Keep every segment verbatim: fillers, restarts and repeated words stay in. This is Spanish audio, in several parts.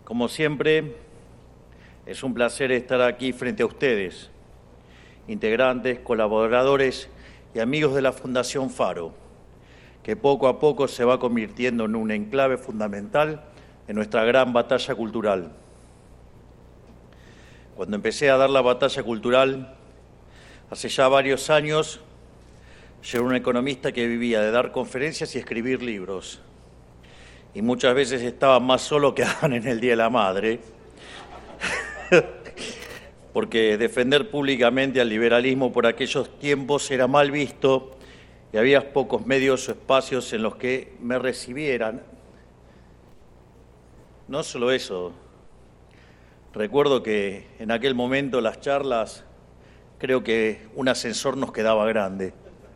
Como siempre, es un placer estar aquí frente a ustedes, integrantes, colaboradores y amigos de la Fundación Faro, que poco a poco se va convirtiendo en un enclave fundamental en nuestra gran batalla cultural. Cuando empecé a dar la batalla cultural, hace ya varios años, yo era un economista que vivía de dar conferencias y escribir libros. Y muchas veces estaba más solo que Adán en el Día de la Madre, porque defender públicamente al liberalismo por aquellos tiempos era mal visto y había pocos medios o espacios en los que me recibieran. No solo eso, recuerdo que en aquel momento las charlas, creo que un ascensor nos quedaba grande.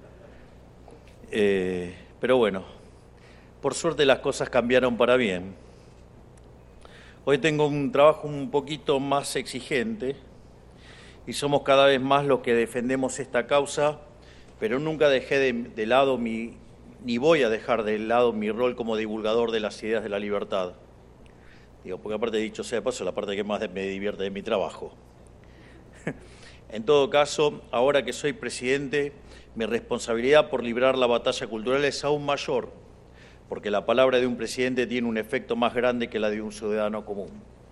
Eh, pero bueno, por suerte las cosas cambiaron para bien. Hoy tengo un trabajo un poquito más exigente y somos cada vez más los que defendemos esta causa, pero nunca dejé de, de lado mi, ni voy a dejar de lado mi rol como divulgador de las ideas de la libertad. Digo, porque aparte, dicho sea de paso, la parte que más me divierte de mi trabajo. En todo caso, ahora que soy presidente, mi responsabilidad por librar la batalla cultural es aún mayor, porque la palabra de un presidente tiene un efecto más grande que la de un ciudadano común.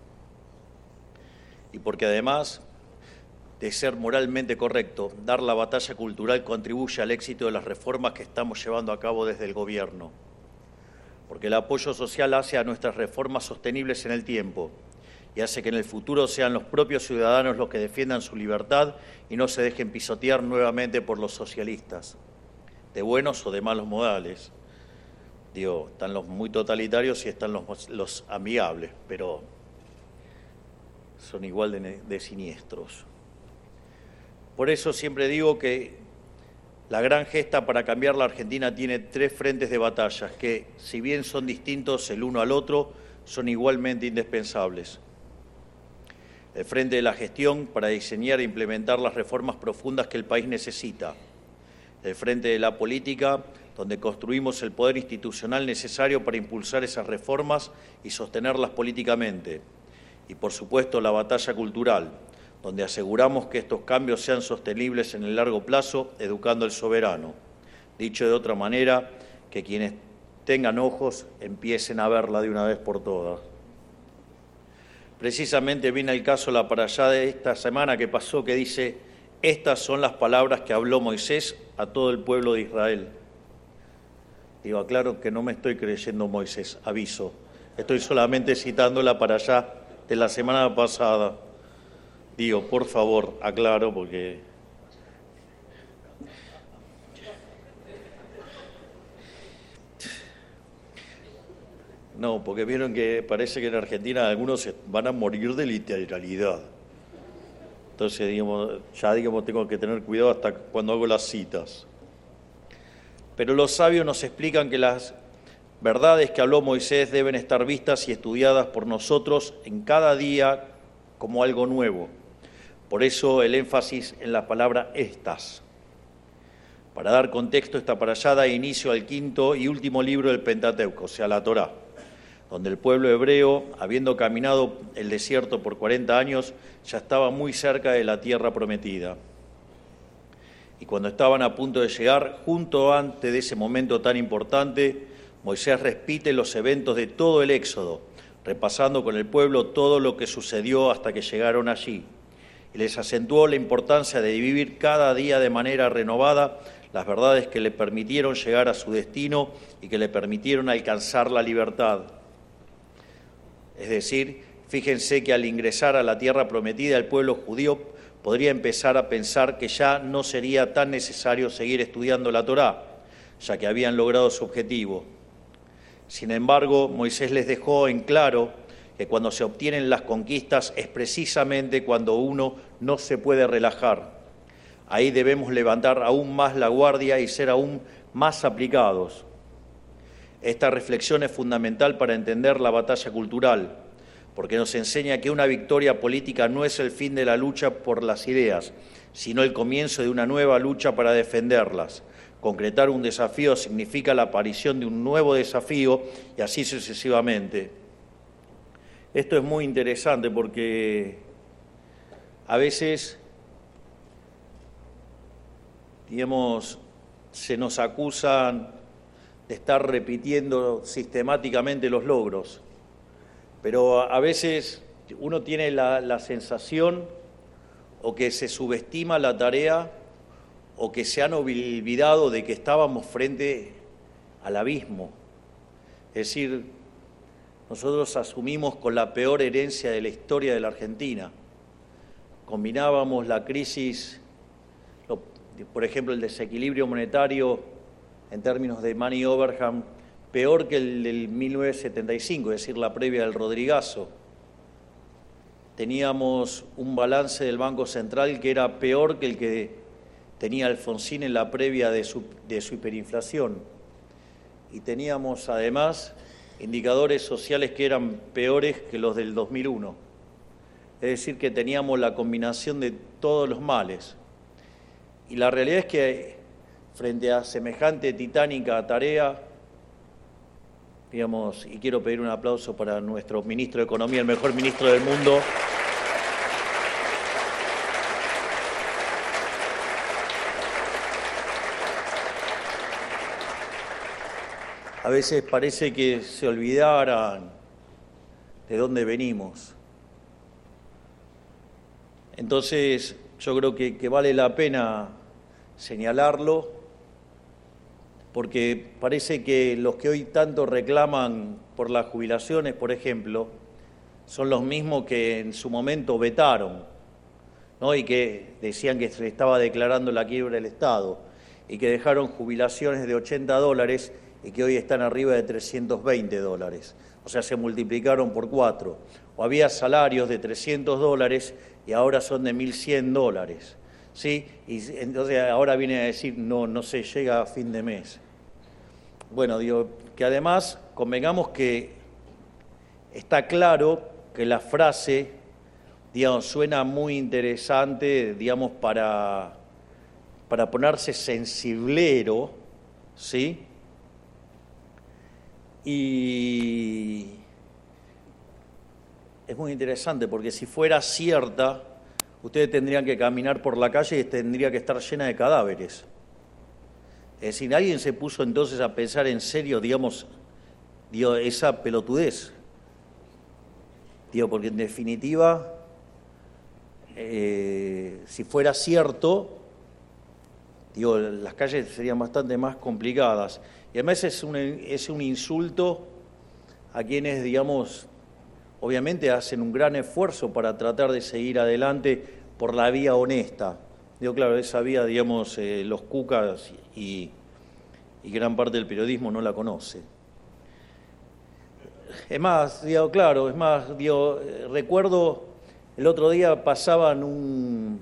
Y porque además de ser moralmente correcto, dar la batalla cultural contribuye al éxito de las reformas que estamos llevando a cabo desde el gobierno. Porque el apoyo social hace a nuestras reformas sostenibles en el tiempo y hace que en el futuro sean los propios ciudadanos los que defiendan su libertad y no se dejen pisotear nuevamente por los socialistas, de buenos o de malos modales. Digo, están los muy totalitarios y están los, los amigables, pero son igual de, de siniestros. Por eso siempre digo que la gran gesta para cambiar la Argentina tiene tres frentes de batallas que, si bien son distintos el uno al otro, son igualmente indispensables. El frente de la gestión para diseñar e implementar las reformas profundas que el país necesita. El frente de la política, donde construimos el poder institucional necesario para impulsar esas reformas y sostenerlas políticamente. Y, por supuesto, la batalla cultural, donde aseguramos que estos cambios sean sostenibles en el largo plazo, educando al soberano. Dicho de otra manera, que quienes tengan ojos empiecen a verla de una vez por todas. Precisamente viene el caso la para allá de esta semana que pasó, que dice: estas son las palabras que habló Moisés a todo el pueblo de Israel. Digo, aclaro que no me estoy creyendo Moisés, aviso. Estoy solamente citándola para allá de la semana pasada. Digo, por favor, aclaro, porque... No, porque vieron que parece que en Argentina algunos van a morir de literalidad. Entonces, digamos, ya digamos, tengo que tener cuidado hasta cuando hago las citas. Pero los sabios nos explican que las verdades que habló Moisés deben estar vistas y estudiadas por nosotros en cada día como algo nuevo. Por eso el énfasis en la palabra estas. Para dar contexto, esta parashá da inicio al quinto y último libro del Pentateuco, o sea, la Torá, donde el pueblo hebreo, habiendo caminado el desierto por cuarenta años, ya estaba muy cerca de la tierra prometida. Y cuando estaban a punto de llegar, junto antes de ese momento tan importante, Moisés repite los eventos de todo el Éxodo, repasando con el pueblo todo lo que sucedió hasta que llegaron allí. Y les acentuó la importancia de vivir cada día de manera renovada las verdades que le permitieron llegar a su destino y que le permitieron alcanzar la libertad. Es decir, fíjense que al ingresar a la tierra prometida, el pueblo judío podría empezar a pensar que ya no sería tan necesario seguir estudiando la Torá, ya que habían logrado su objetivo. Sin embargo, Moisés les dejó en claro que cuando se obtienen las conquistas es precisamente cuando uno no se puede relajar. Ahí debemos levantar aún más la guardia y ser aún más aplicados. Esta reflexión es fundamental para entender la batalla cultural, porque nos enseña que una victoria política no es el fin de la lucha por las ideas, sino el comienzo de una nueva lucha para defenderlas. Concretar un desafío significa la aparición de un nuevo desafío y así sucesivamente. Esto es muy interesante porque a veces, digamos, se nos acusan de estar repitiendo sistemáticamente los logros, pero a veces uno tiene la, la sensación o que se subestima la tarea o que se han olvidado de que estábamos frente al abismo. Es decir, nosotros asumimos con la peor herencia de la historia de la Argentina. Combinábamos la crisis, lo, por ejemplo, el desequilibrio monetario en términos de money overhang, peor que el del mil novecientos setenta y cinco, es decir, la previa del Rodrigazo. Teníamos un balance del Banco Central que era peor que el que tenía Alfonsín en la previa de su, de su hiperinflación. Y teníamos, además, indicadores sociales que eran peores que los del dos mil uno. Es decir, que teníamos la combinación de todos los males. Y la realidad es que frente a semejante titánica tarea, digamos, y quiero pedir un aplauso para nuestro ministro de Economía, el mejor ministro del mundo, a veces parece que se olvidaran de dónde venimos. Entonces, yo creo que, que vale la pena señalarlo, porque parece que los que hoy tanto reclaman por las jubilaciones, por ejemplo, son los mismos que en su momento vetaron, ¿no? Y que decían que se le estaba declarando la quiebra del Estado, y que dejaron jubilaciones de ochenta dólares y que hoy están arriba de trescientos veinte dólares. O sea, se multiplicaron por cuatro. O había salarios de trescientos dólares y ahora son de mil cien dólares. ¿Sí? Y entonces ahora viene a decir, no, no se llega a fin de mes. Bueno, digo, que además convengamos que está claro que la frase, digamos, suena muy interesante, digamos, para, para ponerse sensiblero, ¿sí? Y es muy interesante porque si fuera cierta, ustedes tendrían que caminar por la calle y tendría que estar llena de cadáveres. Es decir, alguien se puso entonces a pensar en serio, digamos, digo, esa pelotudez. Digo, porque en definitiva, eh, si fuera cierto, digo, las calles serían bastante más complicadas. Y además es un, es un insulto a quienes, digamos, obviamente hacen un gran esfuerzo para tratar de seguir adelante por la vía honesta. Digo, claro, esa vía, digamos, eh, los cucas y, y gran parte del periodismo no la conoce. Es más, digo, claro, es más, digo, recuerdo el otro día pasaban un,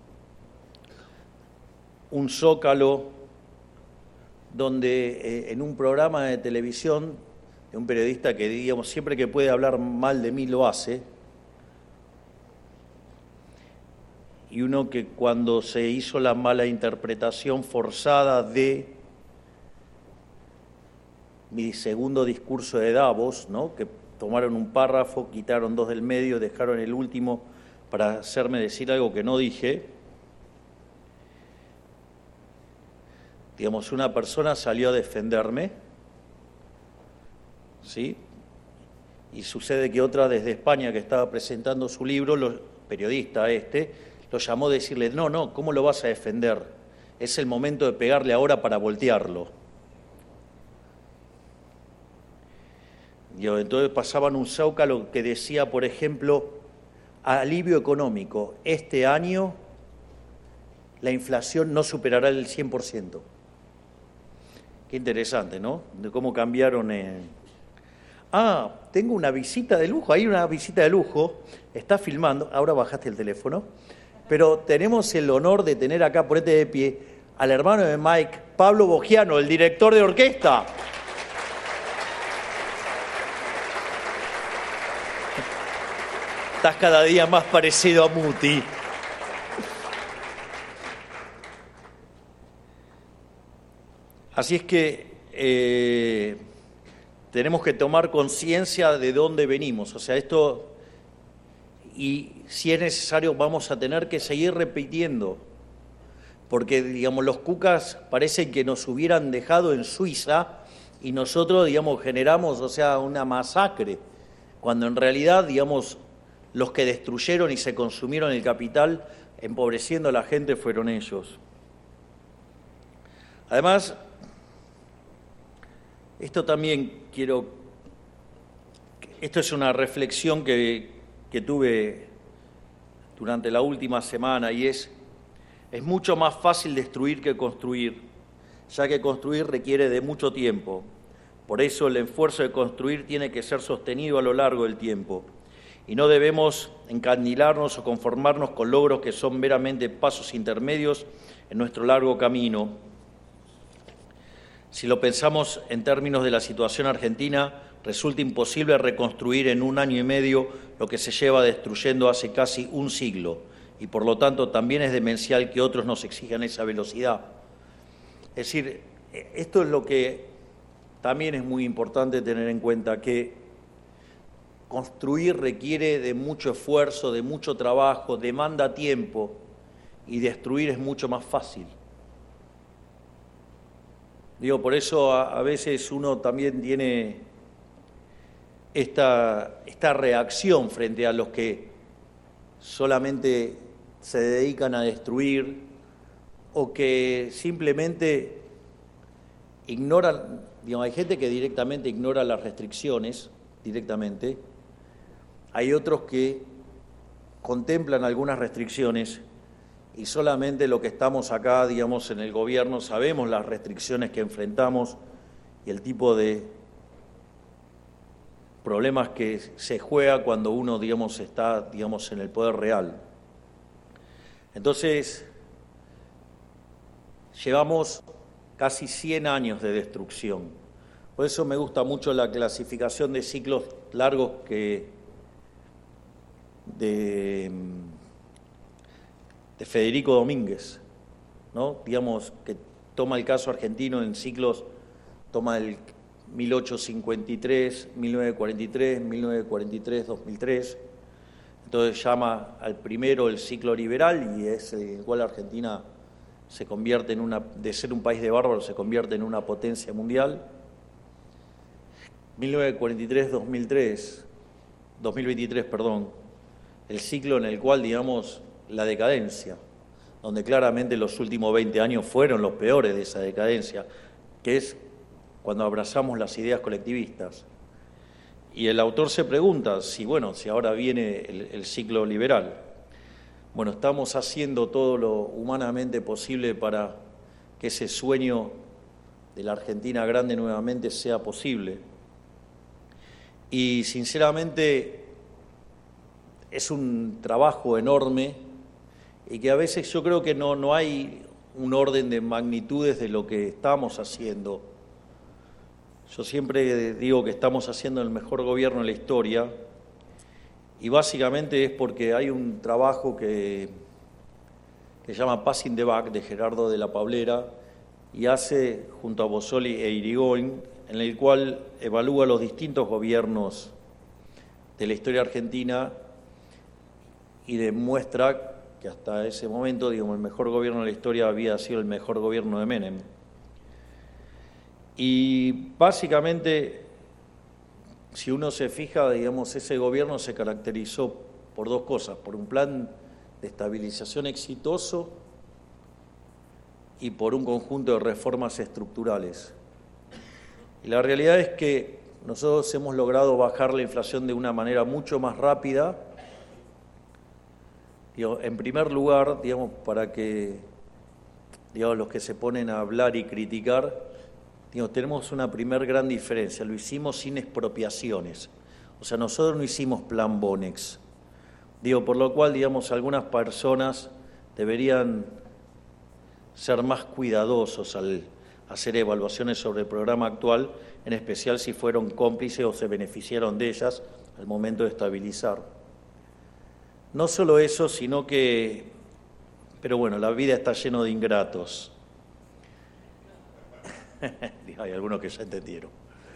un zócalo donde eh, en un programa de televisión de un periodista que, digamos, siempre que puede hablar mal de mí lo hace, y uno que cuando se hizo la mala interpretación forzada de mi segundo discurso de Davos, ¿no?, que tomaron un párrafo, quitaron dos del medio, dejaron el último para hacerme decir algo que no dije. Digamos, una persona salió a defenderme, ¿sí? Y sucede que otra desde España que estaba presentando su libro, lo, periodista este, lo llamó a decirle, no, no, ¿cómo lo vas a defender? Es el momento de pegarle ahora para voltearlo. Y entonces pasaban un zócalo que decía, por ejemplo, alivio económico, este año la inflación no superará el cien por ciento. Qué interesante, ¿no? De cómo cambiaron. Eh... Ah, tengo una visita de lujo, hay una visita de lujo, está filmando, ahora bajaste el teléfono, pero tenemos el honor de tener acá, ponete de pie, al hermano de Mike, Pablo Bogiano, el director de orquesta. Estás cada día más parecido a Muti. Así es que, eh, tenemos que tomar conciencia de dónde venimos. O sea, esto, y si es necesario, vamos a tener que seguir repitiendo, porque, digamos, los cucas parece que nos hubieran dejado en Suiza y nosotros, digamos, generamos, o sea, una masacre, cuando en realidad, digamos, los que destruyeron y se consumieron el capital, empobreciendo a la gente, fueron ellos. Además, esto también quiero, esto es una reflexión que, que tuve durante la última semana, y es, es mucho más fácil destruir que construir, ya que construir requiere de mucho tiempo. Por eso el esfuerzo de construir tiene que ser sostenido a lo largo del tiempo, y no debemos encandilarnos o conformarnos con logros que son meramente pasos intermedios en nuestro largo camino. Si lo pensamos en términos de la situación argentina, resulta imposible reconstruir en un año y medio lo que se lleva destruyendo hace casi un siglo, y por lo tanto también es demencial que otros nos exijan esa velocidad. Es decir, esto es lo que también es muy importante tener en cuenta, que construir requiere de mucho esfuerzo, de mucho trabajo, demanda tiempo, y destruir es mucho más fácil. Digo, por eso a, a veces uno también tiene esta, esta reacción frente a los que solamente se dedican a destruir o que simplemente ignoran, digamos, hay gente que directamente ignora las restricciones, directamente, hay otros que contemplan algunas restricciones y solamente lo que estamos acá, digamos, en el gobierno, sabemos las restricciones que enfrentamos y el tipo de problemas que se juega cuando uno, digamos, está, digamos, en el poder real. Entonces, llevamos casi cien años de destrucción. Por eso me gusta mucho la clasificación de ciclos largos que de, de Federico Domínguez, ¿no? Digamos, que toma el caso argentino en ciclos, toma el mil ochocientos cincuenta y tres, mil novecientos cuarenta y tres, mil novecientos cuarenta y tres, dos mil tres. Entonces llama al primero el ciclo liberal, y es el cual Argentina se convierte en una, de ser un país de bárbaros, se convierte en una potencia mundial. mil novecientos cuarenta y tres, dos mil tres, dos mil veintitrés, perdón, el ciclo en el cual, digamos, la decadencia, donde claramente los últimos veinte años fueron los peores de esa decadencia, que es cuando abrazamos las ideas colectivistas. Y el autor se pregunta si, bueno, si ahora viene el, el ciclo liberal. Bueno, estamos haciendo todo lo humanamente posible para que ese sueño de la Argentina grande nuevamente sea posible. Y sinceramente es un trabajo enorme y que a veces yo creo que no, no hay un orden de magnitudes de lo que estamos haciendo. Yo siempre digo que estamos haciendo el mejor gobierno de la historia, y básicamente es porque hay un trabajo que, que se llama Passing the Buck, de Gerardo de la Pablera, y hace junto a Bossoli e Irigoyen, en el cual evalúa los distintos gobiernos de la historia argentina y demuestra que hasta ese momento, digamos, el mejor gobierno de la historia había sido el mejor gobierno de Menem. Y básicamente, si uno se fija, digamos, ese gobierno se caracterizó por dos cosas: por un plan de estabilización exitoso y por un conjunto de reformas estructurales. Y la realidad es que nosotros hemos logrado bajar la inflación de una manera mucho más rápida. Digo, en primer lugar, digamos, para que, digamos, los que se ponen a hablar y criticar, digo, tenemos una primer gran diferencia: lo hicimos sin expropiaciones. O sea, nosotros no hicimos plan Bonex. Digo, por lo cual, digamos, algunas personas deberían ser más cuidadosos al hacer evaluaciones sobre el programa actual, en especial si fueron cómplices o se beneficiaron de ellas al momento de estabilizar. No solo eso, sino que, pero bueno, la vida está llena de ingratos. Hay algunos que ya entendieron.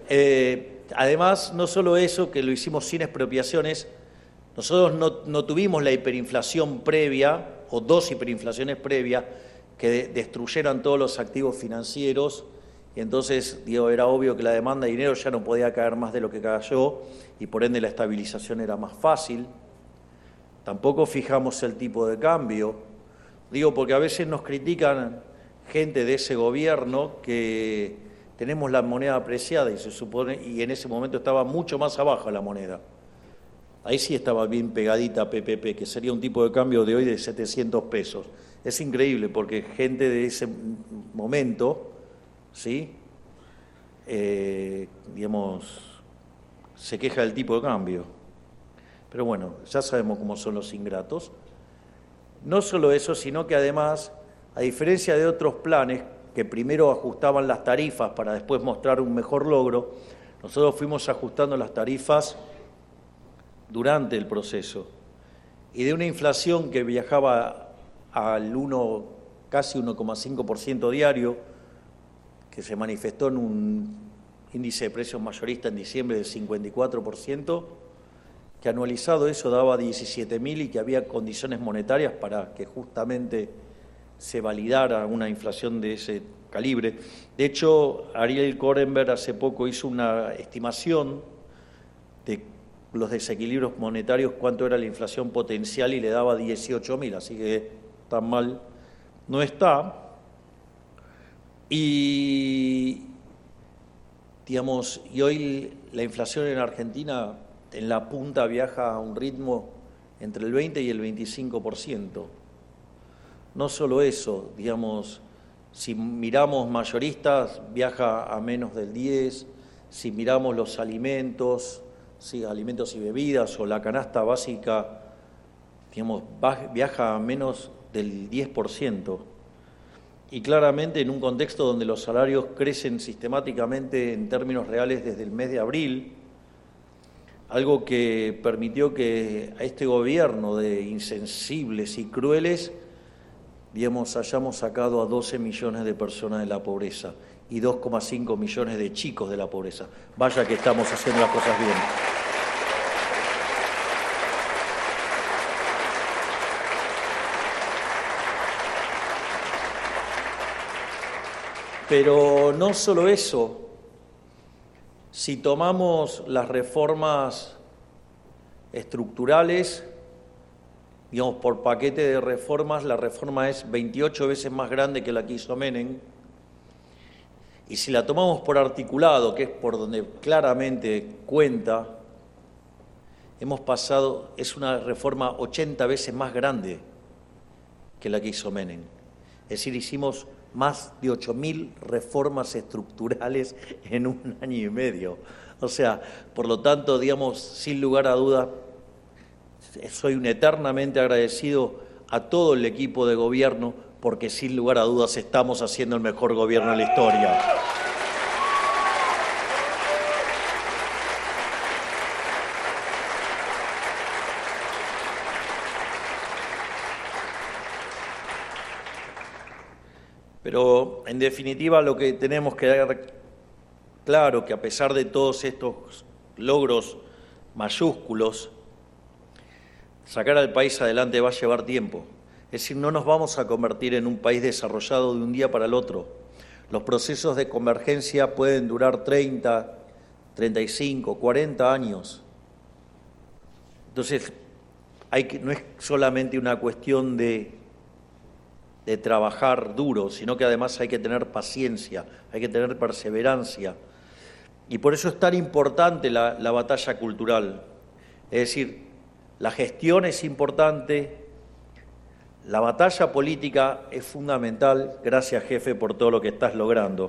Eh, además, no solo eso, que lo hicimos sin expropiaciones, nosotros no, no tuvimos la hiperinflación previa, o dos hiperinflaciones previas, que de, destruyeran todos los activos financieros, y entonces, digo, era obvio que la demanda de dinero ya no podía caer más de lo que cayó, y por ende la estabilización era más fácil. Tampoco fijamos el tipo de cambio. Digo, porque a veces nos critican gente de ese gobierno que tenemos la moneda apreciada y se supone, y en ese momento estaba mucho más abajo la moneda. Ahí sí estaba bien pegadita a P P P, que sería un tipo de cambio de hoy de setecientos pesos. Es increíble porque gente de ese momento, ¿sí? Eh, digamos, se queja del tipo de cambio. Pero bueno, ya sabemos cómo son los ingratos. No solo eso, sino que además, a diferencia de otros planes que primero ajustaban las tarifas para después mostrar un mejor logro, nosotros fuimos ajustando las tarifas durante el proceso. Y de una inflación que viajaba al uno, casi uno coma cinco por ciento diario, que se manifestó en un índice de precios mayorista en diciembre del cincuenta y cuatro por ciento, que anualizado eso daba diecisiete mil y que había condiciones monetarias para que justamente se validara una inflación de ese calibre. De hecho, Ariel Korenberg hace poco hizo una estimación de los desequilibrios monetarios, cuánto era la inflación potencial, y le daba dieciocho mil, así que tan mal no está. Y, digamos, y hoy la inflación en Argentina en la punta viaja a un ritmo entre el veinte y el veinticinco por ciento. No solo eso, digamos, si miramos mayoristas, viaja a menos del diez, si miramos los alimentos, sí, alimentos y bebidas o la canasta básica, digamos, viaja a menos del diez por ciento. Y claramente en un contexto donde los salarios crecen sistemáticamente en términos reales desde el mes de abril, algo que permitió que a este gobierno de insensibles y crueles, digamos, hayamos sacado a doce millones de personas de la pobreza y dos coma cinco millones de chicos de la pobreza. Vaya que estamos haciendo las cosas bien. Pero no solo eso. Si tomamos las reformas estructurales, digamos, por paquete de reformas, la reforma es veintiocho veces más grande que la que hizo Menem. Y si la tomamos por articulado, que es por donde claramente cuenta, hemos pasado, es una reforma ochenta veces más grande que la que hizo Menem. Es decir, hicimos más de ocho mil reformas estructurales en un año y medio. O sea, por lo tanto, digamos, sin lugar a dudas, soy un eternamente agradecido a todo el equipo de gobierno, porque sin lugar a dudas estamos haciendo el mejor gobierno de la historia. Pero, en definitiva, lo que tenemos que dar claro, que a pesar de todos estos logros mayúsculos, sacar al país adelante va a llevar tiempo. Es decir, no nos vamos a convertir en un país desarrollado de un día para el otro. Los procesos de convergencia pueden durar treinta, treinta y cinco, cuarenta años. Entonces, hay que, no es solamente una cuestión de... de trabajar duro, sino que además hay que tener paciencia, hay que tener perseverancia. Y por eso es tan importante la, la batalla cultural. Es decir, la gestión es importante, la batalla política es fundamental. Gracias, jefe, por todo lo que estás logrando.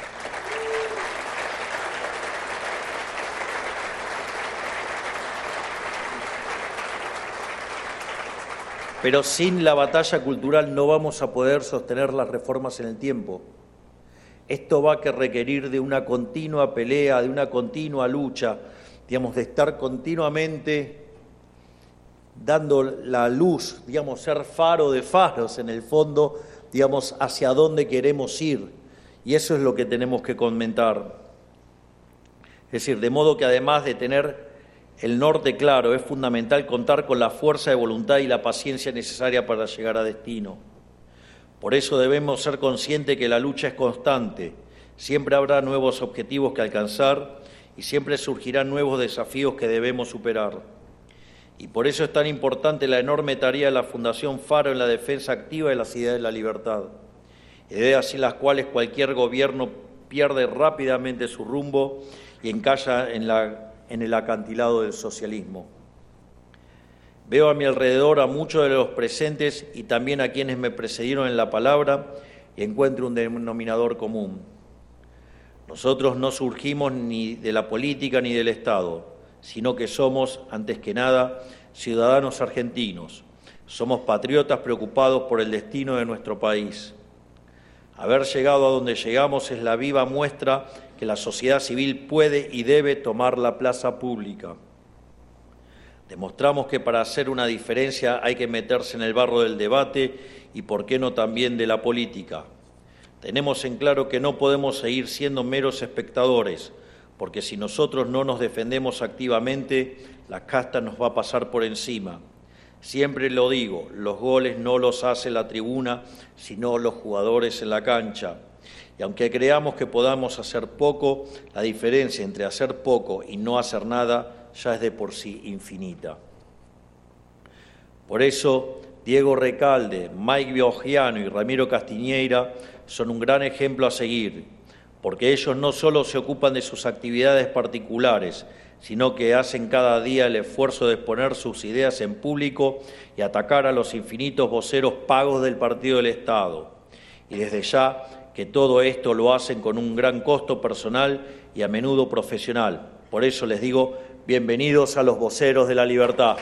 Pero sin la batalla cultural no vamos a poder sostener las reformas en el tiempo. Esto va a requerir de una continua pelea, de una continua lucha, digamos, de estar continuamente dando la luz, digamos, ser faro de faros en el fondo, digamos, hacia dónde queremos ir. Y eso es lo que tenemos que comentar. decir, de modo que además de tener el norte claro, es fundamental contar con la fuerza de voluntad y la paciencia necesaria para llegar a destino. Por eso debemos ser conscientes que la lucha es constante, siempre habrá nuevos objetivos que alcanzar y siempre surgirán nuevos desafíos que debemos superar. Y por eso es tan importante la enorme tarea de la Fundación Faro en la defensa activa de las ideas de la libertad, ideas sin las cuales cualquier gobierno pierde rápidamente su rumbo y encalla en, la, en el acantilado del socialismo. Veo a mi alrededor a muchos de los presentes y también a quienes me precedieron en la palabra y encuentro un denominador común. Nosotros no surgimos ni de la política ni del Estado, sino que somos, antes que nada, ciudadanos argentinos. Somos patriotas preocupados por el destino de nuestro país. Haber llegado a donde llegamos es la viva muestra que la sociedad civil puede y debe tomar la plaza pública. Demostramos que para hacer una diferencia hay que meterse en el barro del debate y, por qué no, también de la política. Tenemos en claro que no podemos seguir siendo meros espectadores, porque si nosotros no nos defendemos activamente, la casta nos va a pasar por encima. Siempre lo digo, los goles no los hace la tribuna, sino los jugadores en la cancha. Y aunque creamos que podamos hacer poco, la diferencia entre hacer poco y no hacer nada ya es de por sí infinita. Por eso, Diego Recalde, Mike Biogiano y Ramiro Castiñeira son un gran ejemplo a seguir, porque ellos no solo se ocupan de sus actividades particulares, sino que hacen cada día el esfuerzo de exponer sus ideas en público y atacar a los infinitos voceros pagos del Partido del Estado. Y desde ya que todo esto lo hacen con un gran costo personal y a menudo profesional. Por eso les digo, bienvenidos a los voceros de la libertad.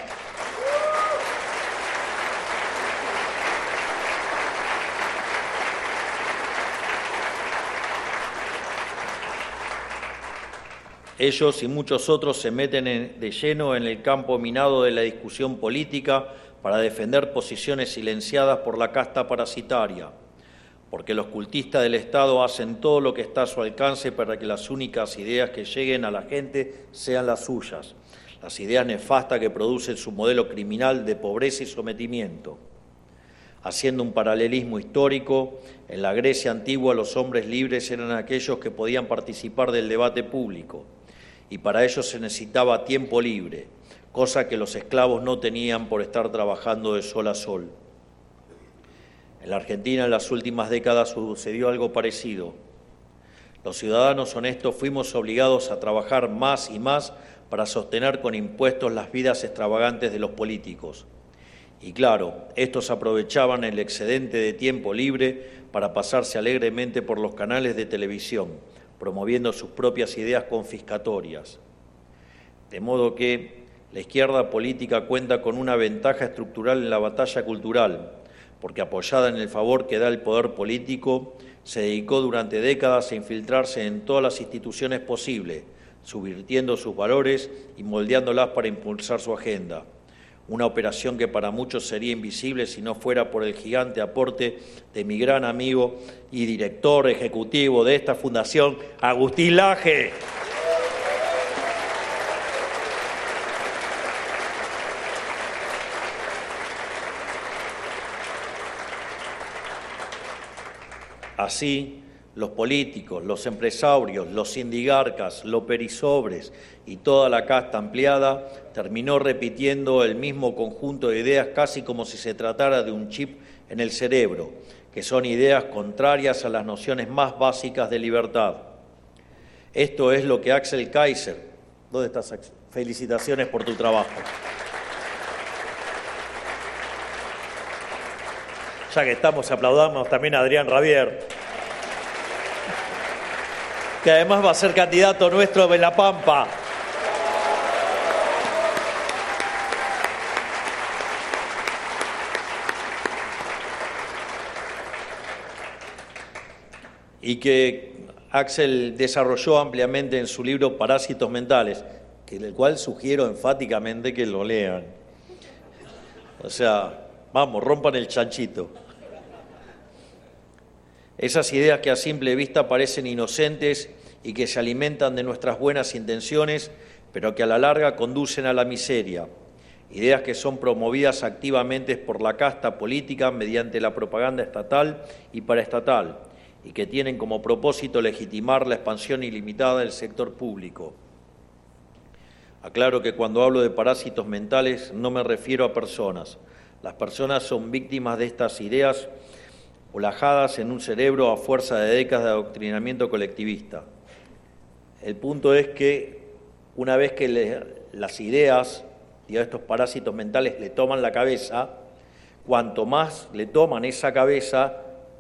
Ellos y muchos otros se meten en, de lleno en el campo minado de la discusión política para defender posiciones silenciadas por la casta parasitaria, porque los cultistas del Estado hacen todo lo que está a su alcance para que las únicas ideas que lleguen a la gente sean las suyas, las ideas nefastas que producen su modelo criminal de pobreza y sometimiento. Haciendo un paralelismo histórico, en la Grecia antigua los hombres libres eran aquellos que podían participar del debate público, y para ello se necesitaba tiempo libre, cosa que los esclavos no tenían por estar trabajando de sol a sol. En la Argentina en las últimas décadas sucedió algo parecido. Los ciudadanos honestos fuimos obligados a trabajar más y más para sostener con impuestos las vidas extravagantes de los políticos. Y claro, estos aprovechaban el excedente de tiempo libre para pasarse alegremente por los canales de televisión, promoviendo sus propias ideas confiscatorias. De modo que la izquierda política cuenta con una ventaja estructural en la batalla cultural, porque apoyada en el favor que da el poder político, se dedicó durante décadas a infiltrarse en todas las instituciones posibles, subvirtiendo sus valores y moldeándolas para impulsar su agenda. Una operación que para muchos sería invisible si no fuera por el gigante aporte de mi gran amigo y director ejecutivo de esta fundación, Agustín Laje. Así, los políticos, los empresarios, los sindigarcas, los perisobres y toda la casta ampliada terminó repitiendo el mismo conjunto de ideas casi como si se tratara de un chip en el cerebro, que son ideas contrarias a las nociones más básicas de libertad. Esto es lo que Axel Kaiser... ¿Dónde estás, Axel? Felicitaciones por tu trabajo. Ya que estamos, aplaudamos también a Adrián Rabier, que además va a ser candidato nuestro en La Pampa. Y que Axel desarrolló ampliamente en su libro Parásitos Mentales, que el cual sugiero enfáticamente que lo lean. O sea, vamos, rompan el chanchito. Esas ideas que a simple vista parecen inocentes y que se alimentan de nuestras buenas intenciones, pero que a la larga conducen a la miseria. Ideas que son promovidas activamente por la casta política mediante la propaganda estatal y paraestatal, y que tienen como propósito legitimar la expansión ilimitada del sector público. Aclaro que cuando hablo de parásitos mentales no me refiero a personas. Las personas son víctimas de estas ideas olajadas en un cerebro a fuerza de décadas de adoctrinamiento colectivista. El punto es que una vez que le, las ideas, digamos, estos parásitos mentales le toman la cabeza, cuanto más le toman esa cabeza,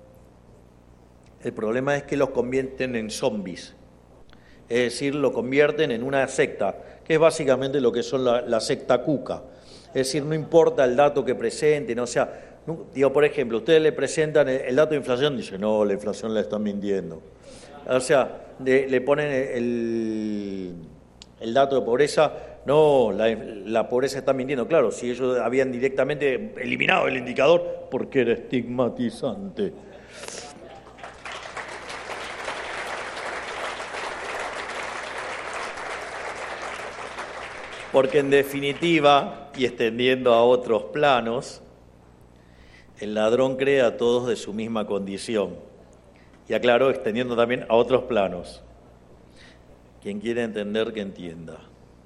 el problema es que los convierten en zombies, es decir, lo convierten en una secta, que es básicamente lo que son la, la secta cuca. Es decir, no importa el dato que presenten, o sea, no, digo, por ejemplo, ustedes le presentan el, el dato de inflación, dicen, no, la inflación la están mintiendo. O sea, de, le ponen el, el dato de pobreza, no, la, la pobreza está mintiendo. Claro, si ellos habían directamente eliminado el indicador, porque era estigmatizante. Porque en definitiva, y extendiendo a otros planos, el ladrón cree a todos de su misma condición. Y aclaro, extendiendo también a otros planos. Quien quiere entender, que entienda.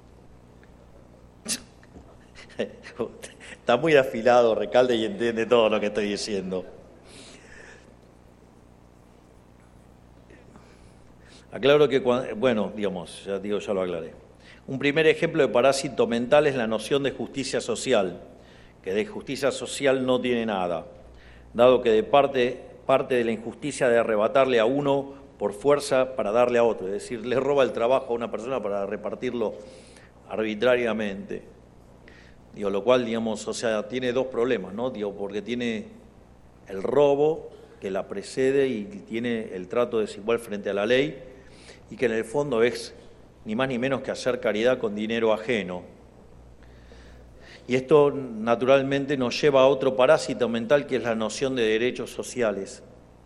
Está muy afilado Recalde y entiende todo lo que estoy diciendo. Aclaro que, cuando, bueno, digamos, ya digo, ya lo aclaré. Un primer ejemplo de parásito mental es la noción de justicia social, que de justicia social no tiene nada, dado que de parte, parte de la injusticia de arrebatarle a uno por fuerza para darle a otro, es decir, le roba el trabajo a una persona para repartirlo arbitrariamente. Digo, lo cual, digamos, o sea, tiene dos problemas, ¿no? Digo, porque tiene el robo que la precede y tiene el trato desigual frente a la ley, y que en el fondo es ni más ni menos que hacer caridad con dinero ajeno. Y esto naturalmente nos lleva a otro parásito mental, que es la noción de derechos sociales.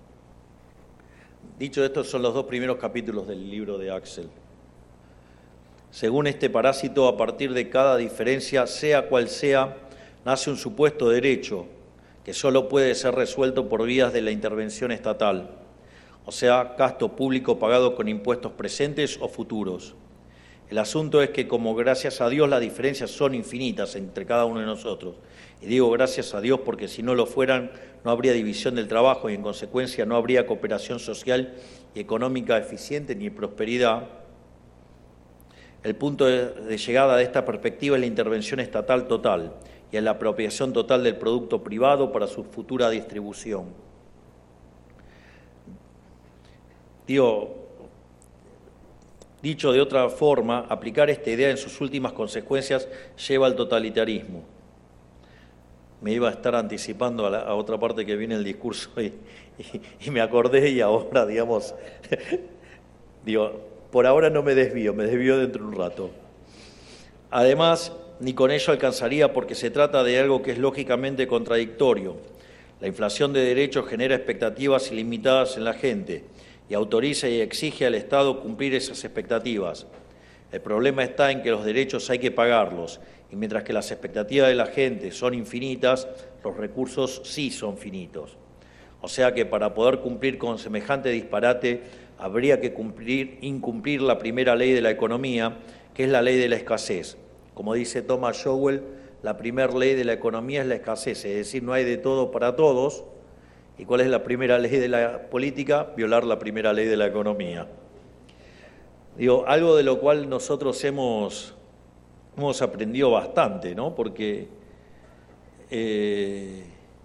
Dicho esto, son los dos primeros capítulos del libro de Axel. Según este parásito, a partir de cada diferencia, sea cual sea, nace un supuesto derecho que solo puede ser resuelto por vías de la intervención estatal, o sea, gasto público pagado con impuestos presentes o futuros. El asunto es que, como gracias a Dios las diferencias son infinitas entre cada uno de nosotros, y digo gracias a Dios porque si no lo fueran no habría división del trabajo y en consecuencia no habría cooperación social y económica eficiente ni prosperidad, el punto de llegada de esta perspectiva es la intervención estatal total y en la apropiación total del producto privado para su futura distribución. Digo, dicho de otra forma, aplicar esta idea en sus últimas consecuencias lleva al totalitarismo. Me iba a estar anticipando a, la, a otra parte que viene el discurso y, y, y me acordé y ahora, digamos, digo, por ahora no me desvío, me desvío dentro de un rato. Además, ni con ello alcanzaría porque se trata de algo que es lógicamente contradictorio. La inflación de derechos genera expectativas ilimitadas en la gente y autoriza y exige al Estado cumplir esas expectativas. El problema está en que los derechos hay que pagarlos, y mientras que las expectativas de la gente son infinitas, los recursos sí son finitos. O sea que para poder cumplir con semejante disparate, habría que cumplir, incumplir la primera ley de la economía, que es la ley de la escasez. Como dice Thomas Sowell, la primera ley de la economía es la escasez, es decir, no hay de todo para todos. ¿Y cuál es la primera ley de la política? Violar la primera ley de la economía. Digo, algo de lo cual nosotros hemos, hemos aprendido bastante, ¿no? Porque eh,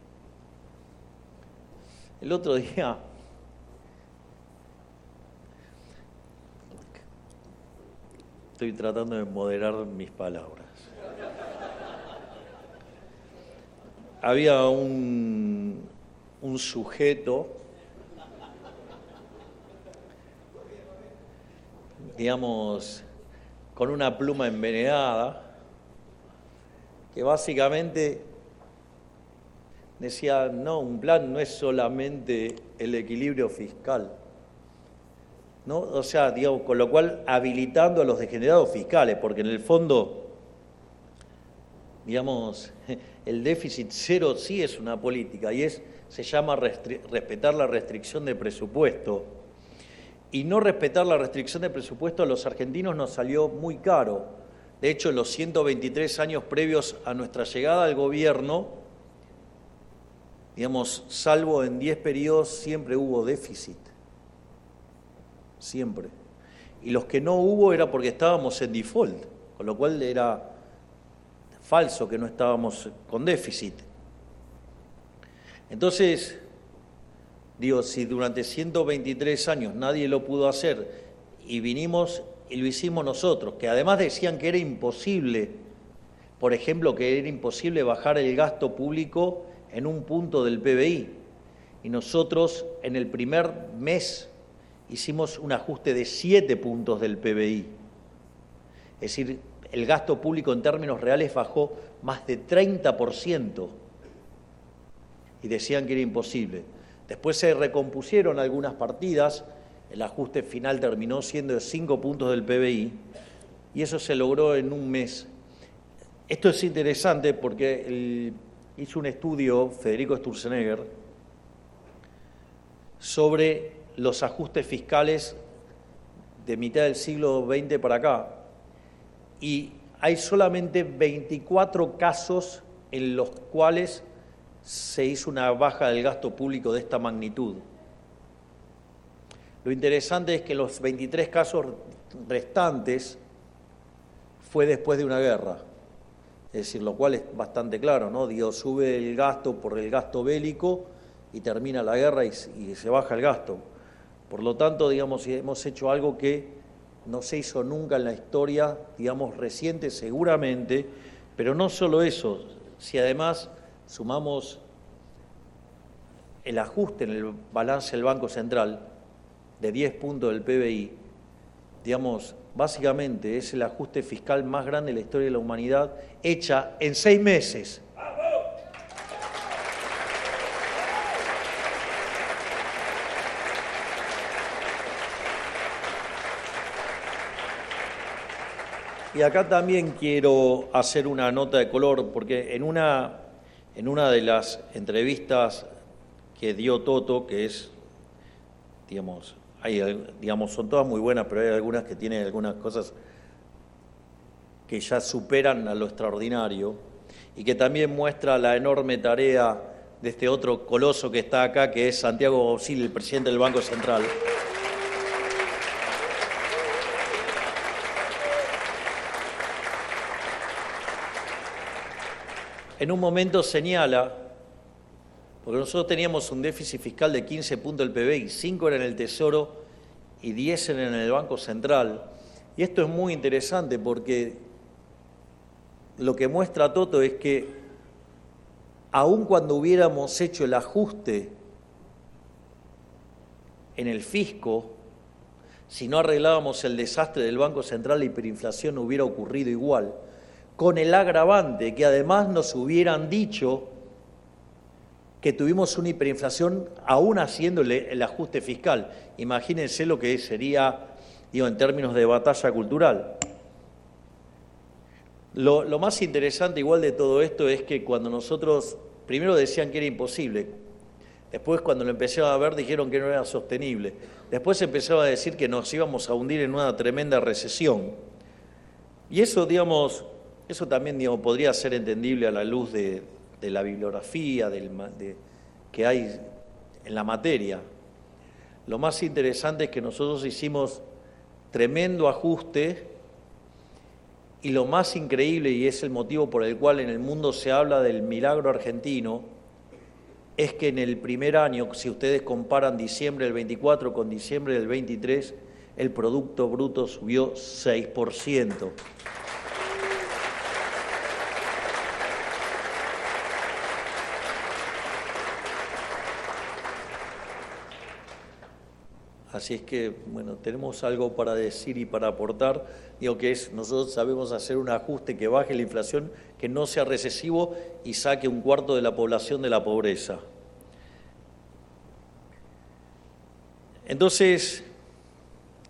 el otro día estoy tratando de moderar mis palabras. Había un, un sujeto, digamos, con una pluma envenenada, que básicamente decía, no, un plan no es solamente el equilibrio fiscal, ¿no? O sea, digamos, con lo cual habilitando a los degenerados fiscales, porque en el fondo, digamos, el déficit cero sí es una política y es, se llama respetar la restricción de presupuesto. Y no respetar la restricción de presupuesto a los argentinos nos salió muy caro. De hecho, en los ciento veintitrés años previos a nuestra llegada al gobierno, digamos, salvo en diez periodos, siempre hubo déficit. Siempre. Y los que no hubo era porque estábamos en default, con lo cual era falso que no estábamos con déficit. Entonces, digo, si durante ciento veintitrés años nadie lo pudo hacer y vinimos y lo hicimos nosotros, que además decían que era imposible, por ejemplo, que era imposible bajar el gasto público en un punto del P B I, y nosotros en el primer mes hicimos un ajuste de siete puntos del P B I. Es decir, el gasto público en términos reales bajó más de treinta por ciento y decían que era imposible. Después se recompusieron algunas partidas, el ajuste final terminó siendo de cinco puntos del P B I y eso se logró en un mes. Esto es interesante porque el, hizo un estudio Federico Sturzenegger sobre los ajustes fiscales de mitad del siglo veinte para acá, y hay solamente veinticuatro casos en los cuales se hizo una baja del gasto público de esta magnitud. Lo interesante es que los veintitrés casos restantes fue después de una guerra, es decir, lo cual es bastante claro, ¿no? Digo, sube el gasto por el gasto bélico y termina la guerra y, y se baja el gasto. Por lo tanto, digamos, hemos hecho algo que no se hizo nunca en la historia, digamos, reciente seguramente, pero no solo eso, si además sumamos el ajuste en el balance del Banco Central de diez puntos del P B I, digamos, básicamente es el ajuste fiscal más grande de la historia de la humanidad, hecha en seis meses. Y acá también quiero hacer una nota de color, porque en una, en una de las entrevistas que dio Toto, que es, digamos, hay, digamos, son todas muy buenas, pero hay algunas que tienen algunas cosas que ya superan a lo extraordinario y que también muestra la enorme tarea de este otro coloso que está acá, que es Santiago Bausil, el presidente del Banco Central. En un momento señala, porque nosotros teníamos un déficit fiscal de quince puntos del P B I, cinco eran en el Tesoro y diez eran en el Banco Central. Y esto es muy interesante porque lo que muestra Toto es que aun cuando hubiéramos hecho el ajuste en el fisco, si no arreglábamos el desastre del Banco Central, la hiperinflación hubiera ocurrido igual, con el agravante que además nos hubieran dicho que tuvimos una hiperinflación aún haciendo el ajuste fiscal. Imagínense lo que sería, digo, en términos de batalla cultural. Lo, lo más interesante igual de todo esto es que cuando nosotros, primero decían que era imposible, después cuando lo empezaron a ver dijeron que no era sostenible, después empezaron a decir que nos íbamos a hundir en una tremenda recesión. Y eso, digamos, eso también, digamos, podría ser entendible a la luz de, de la bibliografía del, de, que hay en la materia. Lo más interesante es que nosotros hicimos tremendo ajuste y lo más increíble, y es el motivo por el cual en el mundo se habla del milagro argentino, es que en el primer año, si ustedes comparan diciembre del veinticuatro con diciembre del veintitrés, el Producto Bruto subió seis por ciento. Así es que, bueno, tenemos algo para decir y para aportar. Digo que es, nosotros sabemos hacer un ajuste que baje la inflación, que no sea recesivo y saque un cuarto de la población de la pobreza. Entonces,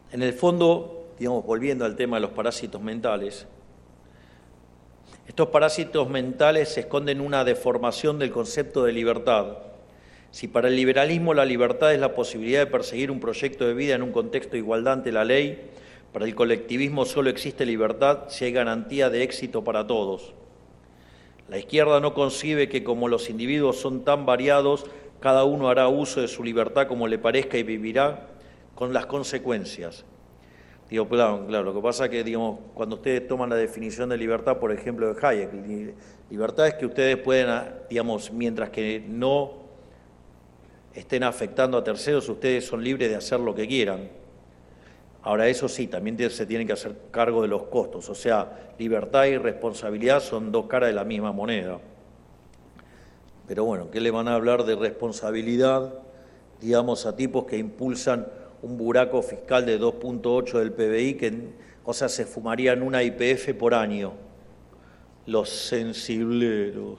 En el fondo, digamos, volviendo al tema de los parásitos mentales, estos parásitos mentales se esconden una deformación del concepto de libertad. Si para el liberalismo la libertad es la posibilidad de perseguir un proyecto de vida en un contexto de igualdad ante la ley, para el colectivismo solo existe libertad si hay garantía de éxito para todos. La izquierda no concibe que como los individuos son tan variados, cada uno hará uso de su libertad como le parezca y vivirá con las consecuencias. Digo, claro, claro, lo que pasa es que, digamos, cuando ustedes toman la definición de libertad, por ejemplo, de Hayek, libertad es que ustedes pueden, digamos, mientras que no estén afectando a terceros, ustedes son libres de hacer lo que quieran. Ahora, eso sí, también se tienen que hacer cargo de los costos, o sea, libertad y responsabilidad son dos caras de la misma moneda. Pero bueno, ¿qué le van a hablar de responsabilidad, digamos, a tipos que impulsan un buraco fiscal de dos punto ocho del P B I, que, o sea, se fumarían una Y P F por año? Los sensibleros.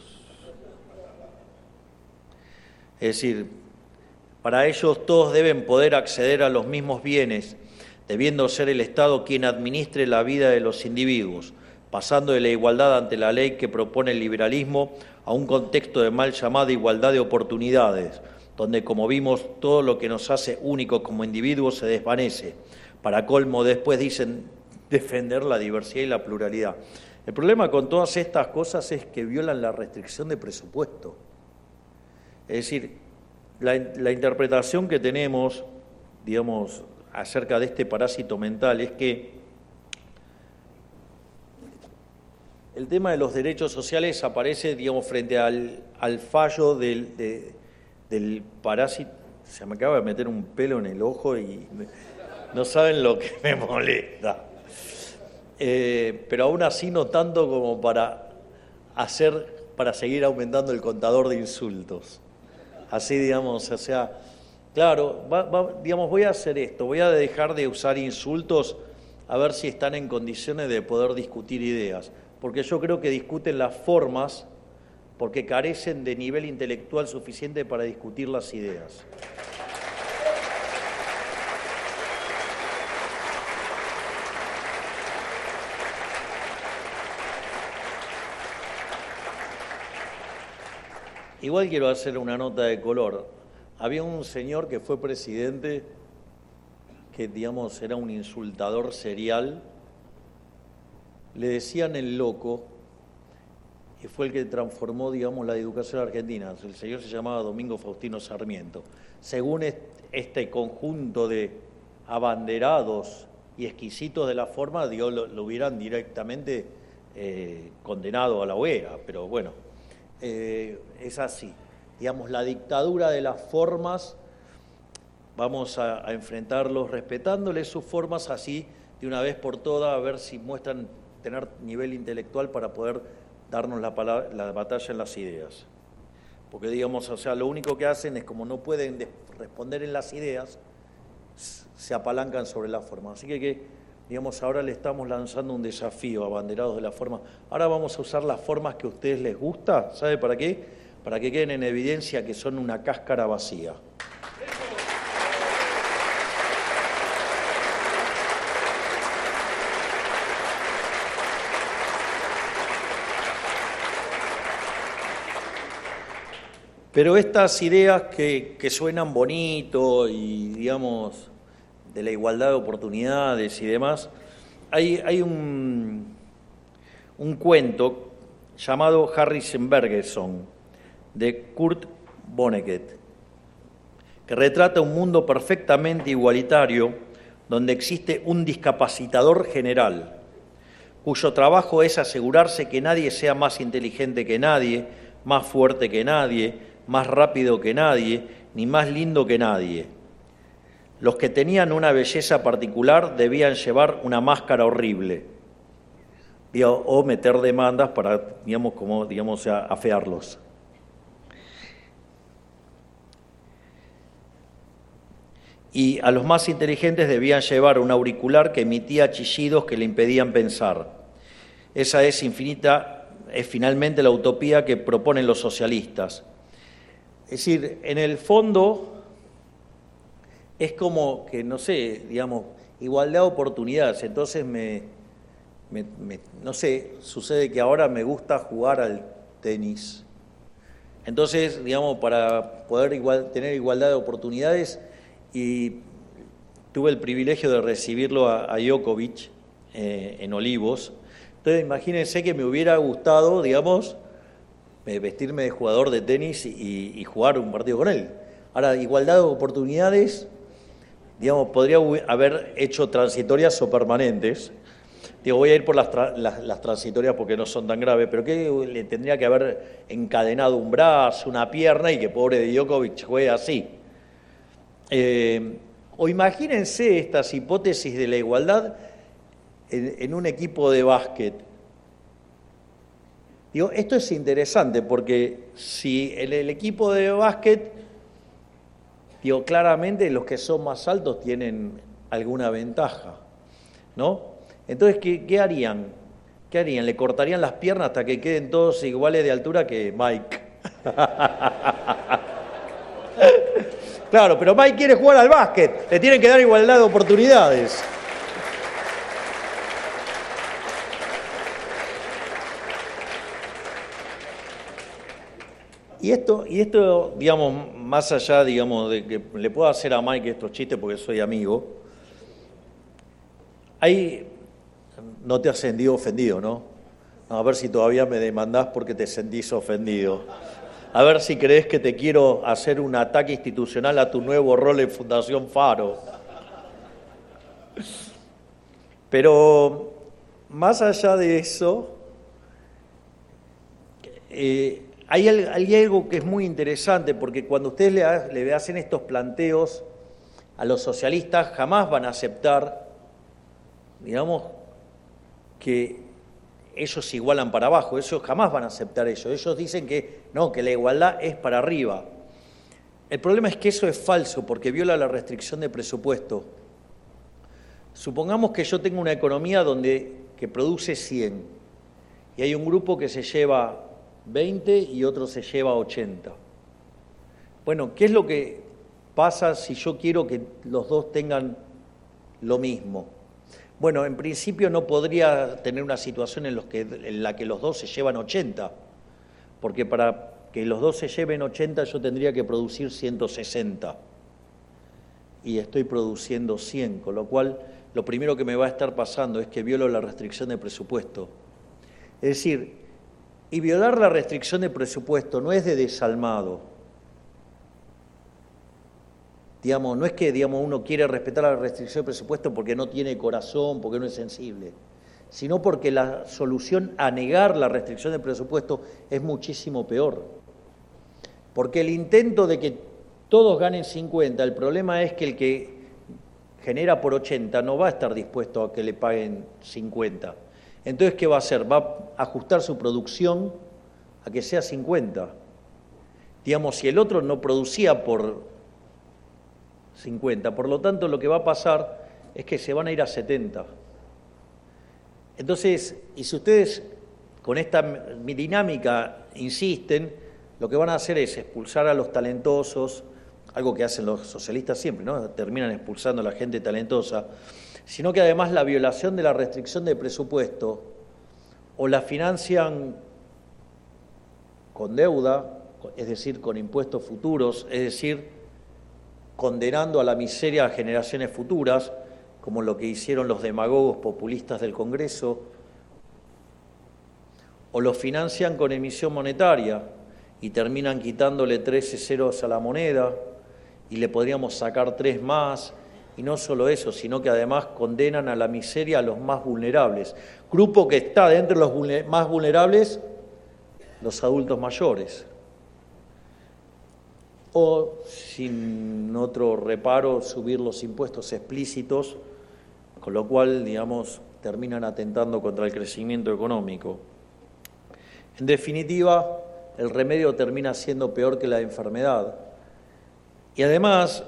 Es decir, para ellos todos deben poder acceder a los mismos bienes, debiendo ser el Estado quien administre la vida de los individuos, pasando de la igualdad ante la ley que propone el liberalismo a un contexto de mal llamada igualdad de oportunidades, donde, como vimos, todo lo que nos hace únicos como individuos se desvanece. Para colmo, después dicen defender la diversidad y la pluralidad. El problema con todas estas cosas es que violan la restricción de presupuesto. Es decir, la, la interpretación que tenemos, digamos, acerca de este parásito mental es que el tema de los derechos sociales aparece, digamos, frente al, al fallo del, de, del parásito. Se me acaba de meter un pelo en el ojo y no saben lo que me molesta. Eh, pero aún así no tanto como para hacer, para seguir aumentando el contador de insultos. Así, digamos, o sea, claro, va, va, digamos, voy a hacer esto, voy a dejar de usar insultos a ver si están en condiciones de poder discutir ideas, porque yo creo que discuten las formas porque carecen de nivel intelectual suficiente para discutir las ideas. Igual quiero hacer una nota de color. Había un señor que fue presidente que, digamos, era un insultador serial. Le decían el loco, y fue el que transformó, digamos, la educación argentina. El señor se llamaba Domingo Faustino Sarmiento. Según este conjunto de abanderados y exquisitos de la forma, Dios lo, lo hubieran directamente eh, condenado a la hoguera, pero bueno. Eh, es así, digamos, la dictadura de las formas, vamos a, a enfrentarlos respetándoles sus formas así de una vez por todas, a ver si muestran tener nivel intelectual para poder darnos la, palabra, la batalla en las ideas. Porque, digamos, o sea, lo único que hacen es, como no pueden responder en las ideas, se apalancan sobre la forma. Así que, que digamos, ahora le estamos lanzando un desafío a abanderados de la forma. Ahora vamos a usar las formas que a ustedes les gusta. ¿Sabe para qué? Para que queden en evidencia que son una cáscara vacía. Pero estas ideas que, que suenan bonito y, digamos, de la igualdad de oportunidades y demás, hay, hay un, un cuento llamado Harrison Bergeson, de Kurt Vonnegut, que retrata un mundo perfectamente igualitario donde existe un discapacitador general, cuyo trabajo es asegurarse que nadie sea más inteligente que nadie, más fuerte que nadie, más rápido que nadie, ni más lindo que nadie. Los que tenían una belleza particular debían llevar una máscara horrible o meter demandas para, digamos, como, digamos, afearlos. Y a los más inteligentes debían llevar un auricular que emitía chillidos que le impedían pensar. Esa es infinita, es finalmente la utopía que proponen los socialistas. Es decir, en el fondo es como que, no sé, digamos, igualdad de oportunidades. Entonces, me, me, me, no sé, sucede que ahora me gusta jugar al tenis. Entonces, digamos, para poder igual, tener igualdad de oportunidades, y tuve el privilegio de recibirlo a, a Djokovic eh, en Olivos. Entonces, imagínense que me hubiera gustado, digamos, vestirme de jugador de tenis y, y jugar un partido con él. Ahora, igualdad de oportunidades, digamos, podría haber hecho transitorias o permanentes. Digo, voy a ir por las, tra las, las transitorias porque no son tan graves, pero que le tendría que haber encadenado un brazo, una pierna, y que pobre de Djokovic juegue así. Eh, o imagínense estas hipótesis de la igualdad en, en un equipo de básquet. Digo, esto es interesante porque si en el equipo de básquet, digo, claramente los que son más altos tienen alguna ventaja, ¿no? Entonces, ¿qué, qué harían? ¿Qué harían? ¿Le cortarían las piernas hasta que queden todos iguales de altura que Mike? Claro, pero Mike quiere jugar al básquet, le tienen que dar igualdad de oportunidades. Y esto, y esto, digamos, más allá, digamos, de que le puedo hacer a Mike estos chistes porque soy amigo, hay, no te has sentido ofendido, ¿no? A ver si todavía me demandás porque te sentís ofendido. A ver si crees que te quiero hacer un ataque institucional a tu nuevo rol en Fundación Faro. Pero, más allá de eso, eh, Hay, hay algo que es muy interesante, porque cuando ustedes le, le hacen estos planteos a los socialistas, jamás van a aceptar, digamos, que ellos se igualan para abajo, ellos jamás van a aceptar eso. Ellos dicen que no, que la igualdad es para arriba. El problema es que eso es falso, porque viola la restricción de presupuesto. Supongamos que yo tengo una economía donde, que produce cien, y hay un grupo que se lleva veinte y otro se lleva ochenta. Bueno, ¿qué es lo que pasa si yo quiero que los dos tengan lo mismo? Bueno, en principio no podría tener una situación en, los que, en la que los dos se llevan ochenta, porque para que los dos se lleven ochenta yo tendría que producir ciento sesenta y estoy produciendo cien, con lo cual lo primero que me va a estar pasando es que violo la restricción de presupuesto. Es decir, y violar la restricción de presupuesto no es de desalmado. Digamos, no es que digamos, uno quiere respetar la restricción de presupuesto porque no tiene corazón, porque no es sensible, sino porque la solución a negar la restricción de presupuesto es muchísimo peor. Porque el intento de que todos ganen cincuenta, el problema es que el que genera por ochenta no va a estar dispuesto a que le paguen cincuenta. Entonces, ¿qué va a hacer? Va a ajustar su producción a que sea cincuenta. Digamos, si el otro no producía por cincuenta, por lo tanto, lo que va a pasar es que se van a ir a setenta. Entonces, y si ustedes con esta dinámica insisten, lo que van a hacer es expulsar a los talentosos, algo que hacen los socialistas siempre, ¿no? Terminan expulsando a la gente talentosa, sino que además la violación de la restricción de presupuesto o la financian con deuda, es decir, con impuestos futuros, es decir, condenando a la miseria a generaciones futuras, como lo que hicieron los demagogos populistas del Congreso, o lo financian con emisión monetaria y terminan quitándole trece ceros a la moneda y le podríamos sacar tres más. Y no solo eso, sino que además condenan a la miseria a los más vulnerables. Grupo que está dentro de los más vulnerables, los adultos mayores. O, sin otro reparo, subir los impuestos explícitos, con lo cual, digamos, terminan atentando contra el crecimiento económico. En definitiva, el remedio termina siendo peor que la enfermedad. Y además,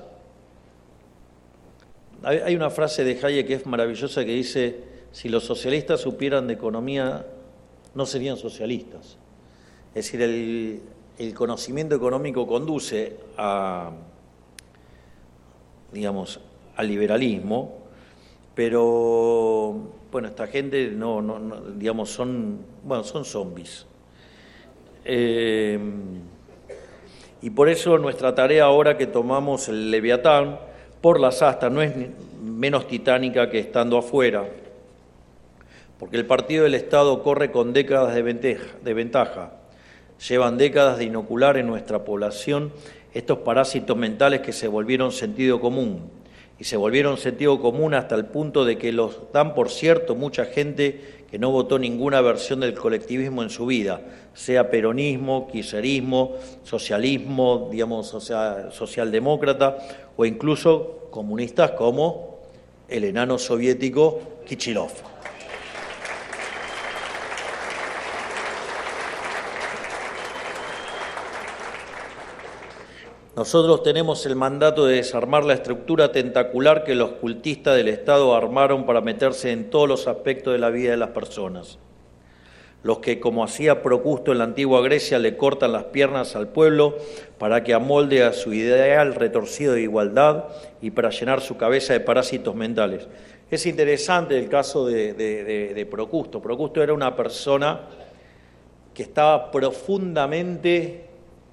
hay una frase de Hayek que es maravillosa que dice, si los socialistas supieran de economía, no serían socialistas. Es decir, el, el conocimiento económico conduce a, digamos, al liberalismo, Pero, bueno, esta gente no, no, no digamos, son, bueno, son zombies. Eh, y por eso nuestra tarea ahora que tomamos el Leviatán por las astas no es menos titánica que estando afuera, porque el partido del Estado corre con décadas de ventaja, de ventaja. Llevan décadas de inocular en nuestra población estos parásitos mentales que se volvieron sentido común, y se volvieron sentido común hasta el punto de que los dan por cierto mucha gente que no votó ninguna versión del colectivismo en su vida, sea peronismo, kirchnerismo, socialismo, digamos, o sea, socialdemócrata, o incluso comunistas como el enano soviético Kichilov. Nosotros tenemos el mandato de desarmar la estructura tentacular que los cultistas del Estado armaron para meterse en todos los aspectos de la vida de las personas. Los que, como hacía Procusto en la antigua Grecia, le cortan las piernas al pueblo para que amolde a su ideal retorcido de igualdad y para llenar su cabeza de parásitos mentales. Es interesante el caso de, de, de, de Procusto. Procusto era una persona que estaba profundamente,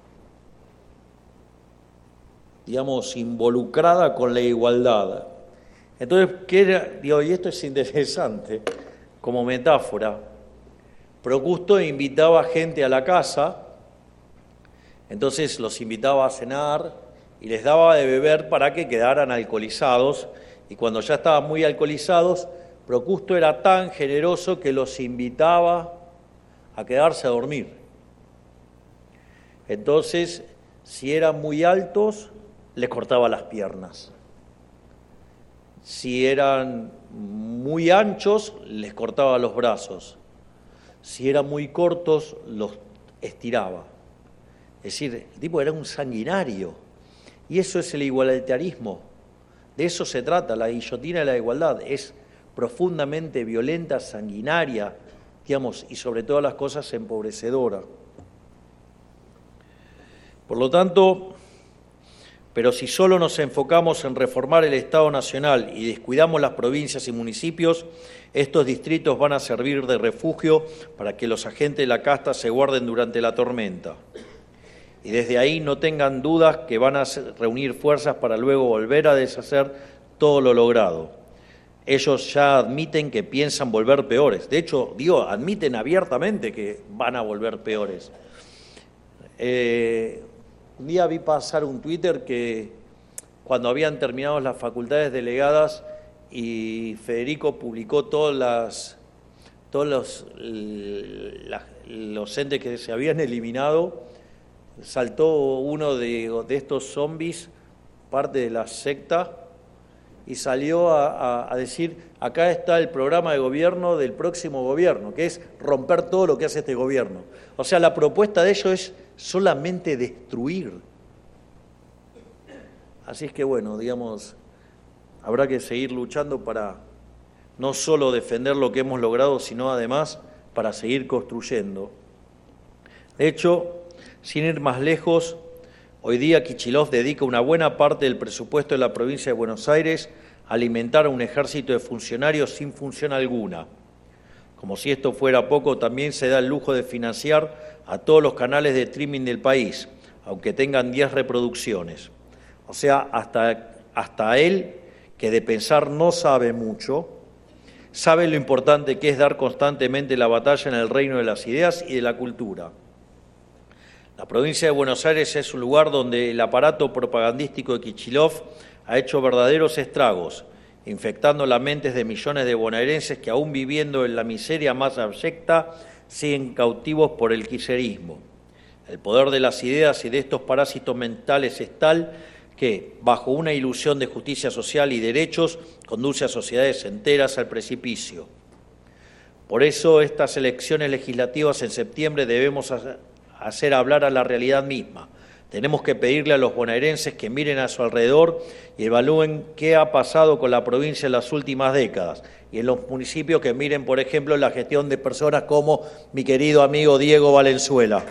digamos, involucrada con la igualdad. Entonces, ¿qué era? Digo, y esto es interesante como metáfora. Procusto invitaba gente a la casa, entonces los invitaba a cenar y les daba de beber para que quedaran alcoholizados, y cuando ya estaban muy alcoholizados, Procusto era tan generoso que los invitaba a quedarse a dormir. Entonces, si eran muy altos, les cortaba las piernas. Si eran muy anchos, les cortaba los brazos. Si eran muy cortos, los estiraba. Es decir, el tipo era un sanguinario. Y eso es el igualitarismo. De eso se trata, la guillotina de la igualdad. Es profundamente violenta, sanguinaria, digamos, y sobre todas las cosas empobrecedora. Por lo tanto, pero si solo nos enfocamos en reformar el Estado Nacional y descuidamos las provincias y municipios, estos distritos van a servir de refugio para que los agentes de la casta se guarden durante la tormenta. Y desde ahí no tengan dudas que van a reunir fuerzas para luego volver a deshacer todo lo logrado. Ellos ya admiten que piensan volver peores. De hecho, digo, admiten abiertamente que van a volver peores. Eh, Un día vi pasar un Twitter que cuando habían terminado las facultades delegadas y Federico publicó todas las, todos los, la, los entes que se habían eliminado, saltó uno de, de estos zombies, parte de la secta, y salió a, a, a decir, acá está el programa de gobierno del próximo gobierno, que es romper todo lo que hace este gobierno. O sea, la propuesta de ellos es solamente destruir. Así es que, bueno, digamos, habrá que seguir luchando para no solo defender lo que hemos logrado, sino además para seguir construyendo. De hecho, sin ir más lejos, hoy día Kichilov dedica una buena parte del presupuesto de la provincia de Buenos Aires a alimentar a un ejército de funcionarios sin función alguna. Como si esto fuera poco, también se da el lujo de financiar a todos los canales de streaming del país, aunque tengan diez reproducciones. O sea, hasta, hasta él, que de pensar no sabe mucho, sabe lo importante que es dar constantemente la batalla en el reino de las ideas y de la cultura. La provincia de Buenos Aires es un lugar donde el aparato propagandístico de Kichilov ha hecho verdaderos estragos, infectando las mentes de millones de bonaerenses que, aún viviendo en la miseria más abyecta, siguen cautivos por el kirchnerismo. El poder de las ideas y de estos parásitos mentales es tal que, bajo una ilusión de justicia social y derechos, conduce a sociedades enteras al precipicio. Por eso, estas elecciones legislativas en septiembre debemos hacer hablar a la realidad misma. Tenemos que pedirle a los bonaerenses que miren a su alrededor y evalúen qué ha pasado con la provincia en las últimas décadas. Y en los municipios que miren, por ejemplo, la gestión de personas como mi querido amigo Diego Valenzuela.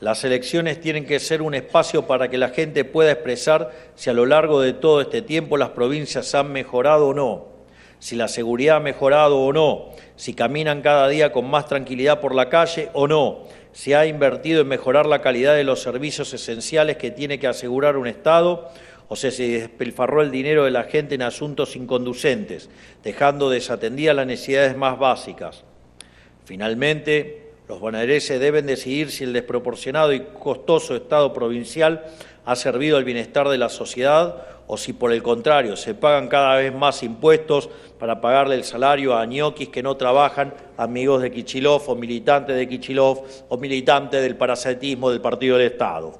Las elecciones tienen que ser un espacio para que la gente pueda expresar si a lo largo de todo este tiempo las provincias han mejorado o no, si la seguridad ha mejorado o no, si caminan cada día con más tranquilidad por la calle o no, si ha invertido en mejorar la calidad de los servicios esenciales que tiene que asegurar un Estado, o sea, se despilfarró el dinero de la gente en asuntos inconducentes, dejando desatendidas las necesidades más básicas. Finalmente, los bonaerenses deben decidir si el desproporcionado y costoso Estado provincial ha servido al bienestar de la sociedad o si, por el contrario, se pagan cada vez más impuestos para pagarle el salario a ñoquis que no trabajan, amigos de Kicillof o militantes de Kicillof o militantes del parasetismo del Partido del Estado.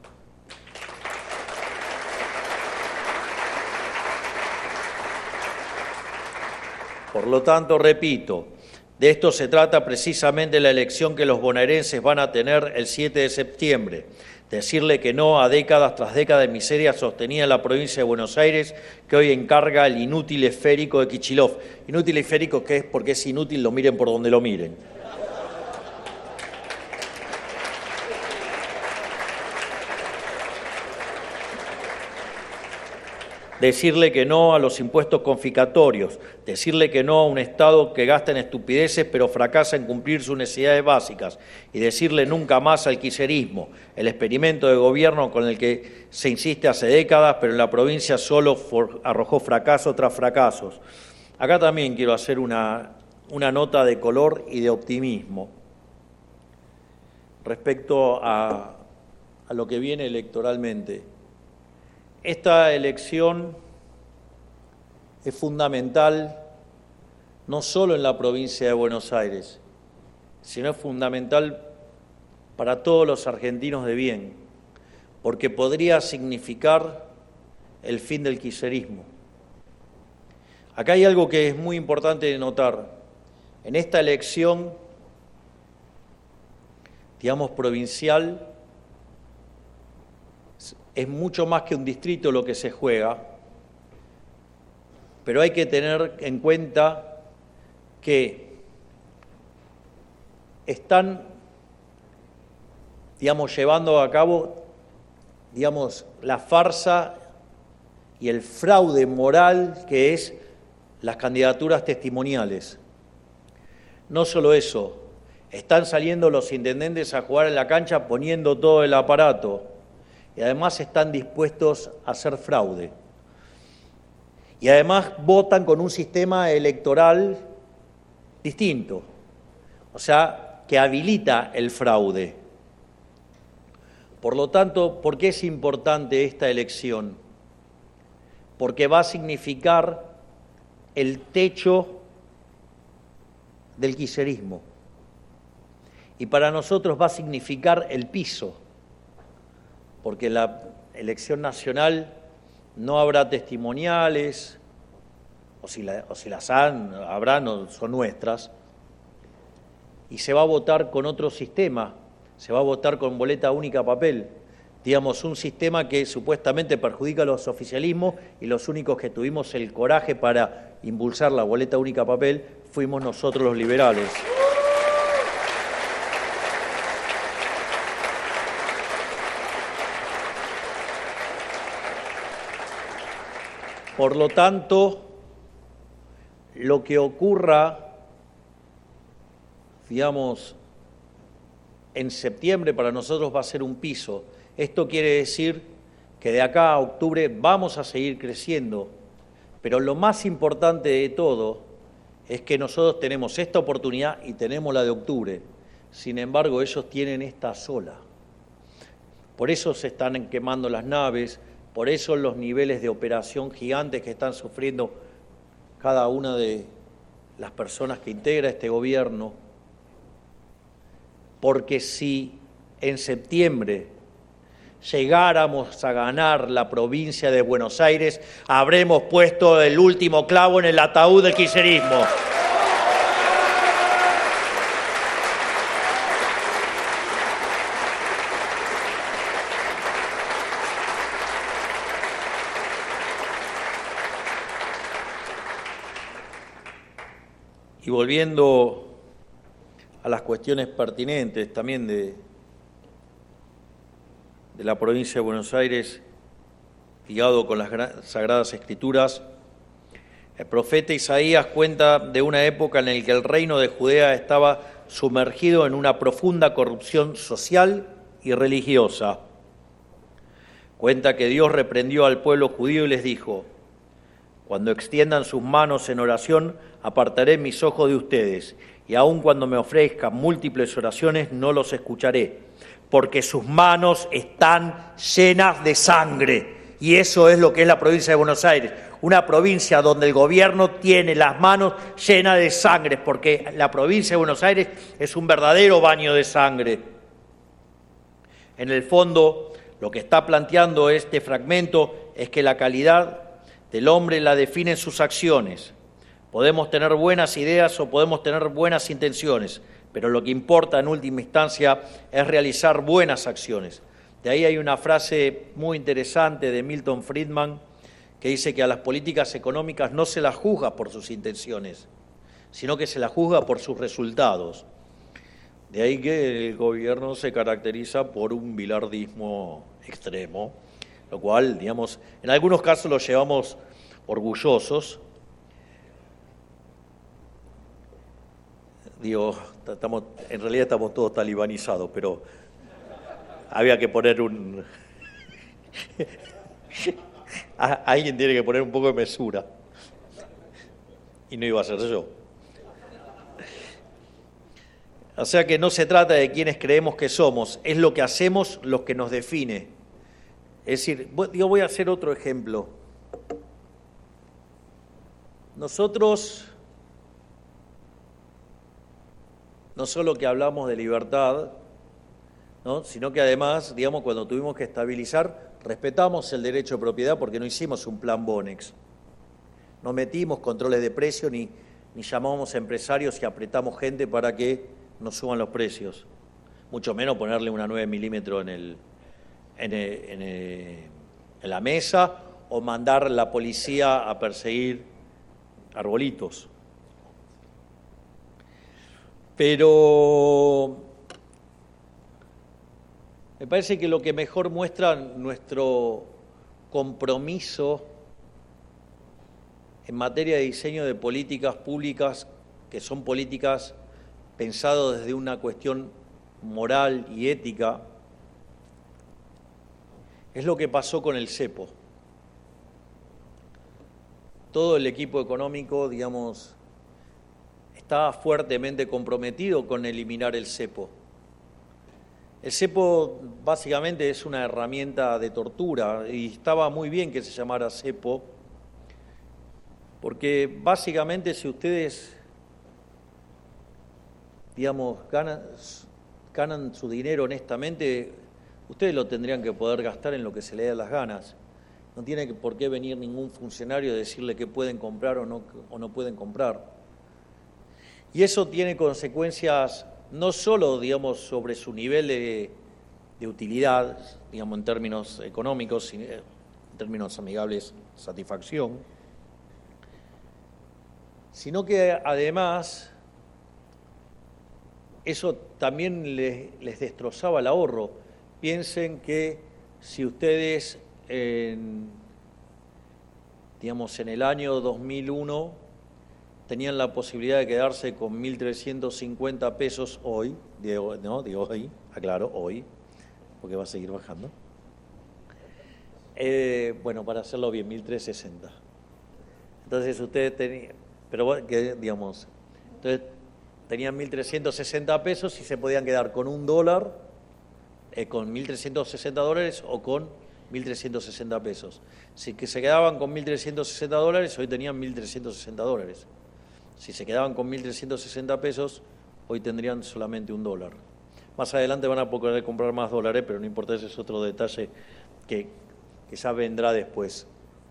Por lo tanto, repito, de esto se trata precisamente la elección que los bonaerenses van a tener el siete de septiembre. Decirle que no a décadas tras décadas de miseria sostenida en la provincia de Buenos Aires, que hoy encarga el inútil esférico de Kicillof. Inútil esférico que es porque es inútil, lo miren por donde lo miren. Decirle que no a los impuestos confiscatorios, decirle que no a un Estado que gasta en estupideces pero fracasa en cumplir sus necesidades básicas y decirle nunca más al kirchnerismo, el experimento de gobierno con el que se insiste hace décadas, pero en la provincia solo for, arrojó fracaso tras fracasos. Acá también quiero hacer una, una nota de color y de optimismo respecto a, a lo que viene electoralmente. Esta elección es fundamental no solo en la provincia de Buenos Aires, sino es fundamental para todos los argentinos de bien, porque podría significar el fin del kirchnerismo. Acá hay algo que es muy importante de notar. En esta elección, digamos, provincial, es mucho más que un distrito lo que se juega, pero hay que tener en cuenta que están, digamos, llevando a cabo, digamos, la farsa y el fraude moral que es las candidaturas testimoniales. No solo eso, están saliendo los intendentes a jugar en la cancha poniendo todo el aparato, y además están dispuestos a hacer fraude. Y además votan con un sistema electoral distinto, o sea, que habilita el fraude. Por lo tanto, ¿por qué es importante esta elección? Porque va a significar el techo del kirchnerismo. Y para nosotros va a significar el piso, porque en la elección nacional no habrá testimoniales, o si, la, o si las han, habrá, no son nuestras, y se va a votar con otro sistema, se va a votar con boleta única papel, digamos, un sistema que supuestamente perjudica a los oficialismos y los únicos que tuvimos el coraje para impulsar la boleta única papel fuimos nosotros los liberales. Por lo tanto, lo que ocurra, digamos, en septiembre para nosotros va a ser un piso. Esto quiere decir que de acá a octubre vamos a seguir creciendo, pero lo más importante de todo es que nosotros tenemos esta oportunidad y tenemos la de octubre. Sin embargo, ellos tienen esta sola. Por eso se están quemando las naves, por eso los niveles de operación gigantes que están sufriendo cada una de las personas que integra este gobierno, porque si en septiembre llegáramos a ganar la provincia de Buenos Aires, habremos puesto el último clavo en el ataúd del kirchnerismo. Y volviendo a las cuestiones pertinentes también de, de la provincia de Buenos Aires, ligado con las Sagradas Escrituras, el profeta Isaías cuenta de una época en la que el reino de Judea estaba sumergido en una profunda corrupción social y religiosa. Cuenta que Dios reprendió al pueblo judío y les dijo: cuando extiendan sus manos en oración, apartaré mis ojos de ustedes, y aun cuando me ofrezcan múltiples oraciones, no los escucharé, porque sus manos están llenas de sangre. Y eso es lo que es la provincia de Buenos Aires, una provincia donde el gobierno tiene las manos llenas de sangre, porque la provincia de Buenos Aires es un verdadero baño de sangre. En el fondo, lo que está planteando este fragmento es que la calidad del hombre la definen sus acciones. Podemos tener buenas ideas o podemos tener buenas intenciones, pero lo que importa en última instancia es realizar buenas acciones. De ahí hay una frase muy interesante de Milton Friedman que dice que a las políticas económicas no se las juzga por sus intenciones, sino que se las juzga por sus resultados. De ahí que el gobierno se caracteriza por un bilardismo extremo, lo cual, digamos, en algunos casos lo llevamos orgullosos. Digo, estamos, en realidad estamos todos talibanizados, pero había que poner un... Alguien tiene que poner un poco de mesura. Y no iba a ser yo. O sea que no se trata de quienes creemos que somos, es lo que hacemos lo que nos define. Es decir, yo voy a hacer otro ejemplo. Nosotros, no solo que hablamos de libertad, ¿no?, sino que además, digamos, cuando tuvimos que estabilizar, respetamos el derecho de propiedad porque no hicimos un plan Bonex. No metimos controles de precio ni, ni llamamos a empresarios y apretamos gente para que nos suban los precios. Mucho menos ponerle una nueve milímetros en, el, en, el, en, el, en la mesa o mandar la policía a perseguir arbolitos. Pero me parece que lo que mejor muestra nuestro compromiso en materia de diseño de políticas públicas, que son políticas pensadas desde una cuestión moral y ética, es lo que pasó con el cepo. Todo el equipo económico, digamos, estaba fuertemente comprometido con eliminar el cepo. El cepo básicamente es una herramienta de tortura y estaba muy bien que se llamara cepo, porque básicamente si ustedes, digamos, ganan, ganan su dinero honestamente, ustedes lo tendrían que poder gastar en lo que se les dé las ganas. No tiene por qué venir ningún funcionario a decirle qué pueden comprar o no, o no pueden comprar. Y eso tiene consecuencias no solo, digamos, sobre su nivel de, de utilidad, digamos, en términos económicos, en términos amigables, satisfacción, sino que además eso también les, les destrozaba el ahorro. Piensen que si ustedes, en, digamos, en el año dos mil uno tenían la posibilidad de quedarse con mil trescientos cincuenta pesos hoy, digo, no, digo hoy, aclaro, hoy, porque va a seguir bajando. Eh, bueno, para hacerlo bien, mil trescientos sesenta. Entonces ustedes tenían, pero que, digamos, entonces tenían mil trescientos sesenta pesos y se podían quedar con un dólar, eh, con mil trescientos sesenta dólares o con mil trescientos sesenta pesos. Si que se quedaban con mil trescientos sesenta dólares, hoy tenían mil trescientos sesenta dólares. Si se quedaban con mil trescientos sesenta pesos, hoy tendrían solamente un dólar. Más adelante van a poder comprar más dólares, pero no importa, ese es otro detalle que, que ya vendrá después.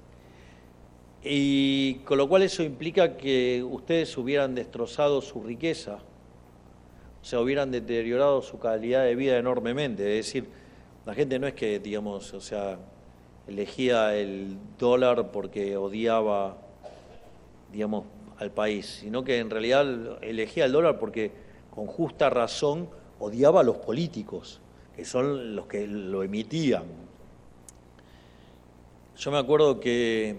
Y con lo cual eso implica que ustedes hubieran destrozado su riqueza, o sea, hubieran deteriorado su calidad de vida enormemente. Es decir, la gente no es que, digamos, o sea, elegía el dólar porque odiaba, digamos, al país, sino que en realidad elegía el dólar porque con justa razón odiaba a los políticos, que son los que lo emitían. Yo me acuerdo que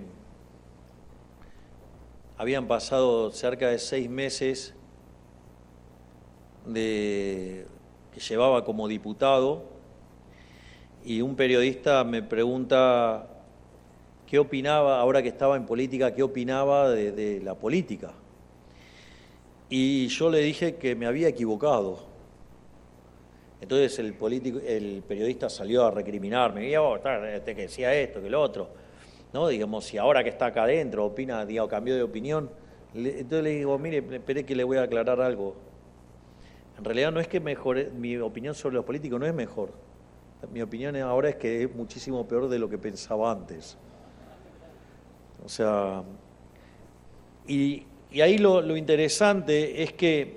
habían pasado cerca de seis meses de que llevaba como diputado y un periodista me pregunta qué opinaba, ahora que estaba en política, qué opinaba de, de la política. Y yo le dije que me había equivocado. Entonces el, político, el periodista salió a recriminarme, y oh, este que decía esto, que lo otro, ¿no? Digamos, si ahora que está acá adentro opina, digamos, cambió de opinión. Le, entonces le digo, mire, esperé que le voy a aclarar algo. En realidad no es que mejore, mi opinión sobre los políticos no es mejor. Mi opinión ahora es que es muchísimo peor de lo que pensaba antes. O sea, y, y ahí lo, lo interesante es que,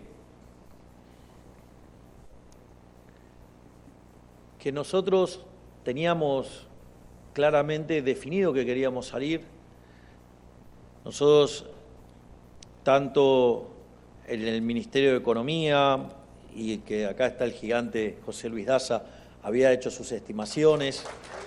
que nosotros teníamos claramente definido que queríamos salir. Nosotros, tanto en el Ministerio de Economía, y que acá está el gigante José Luis Daza, había hecho sus estimaciones.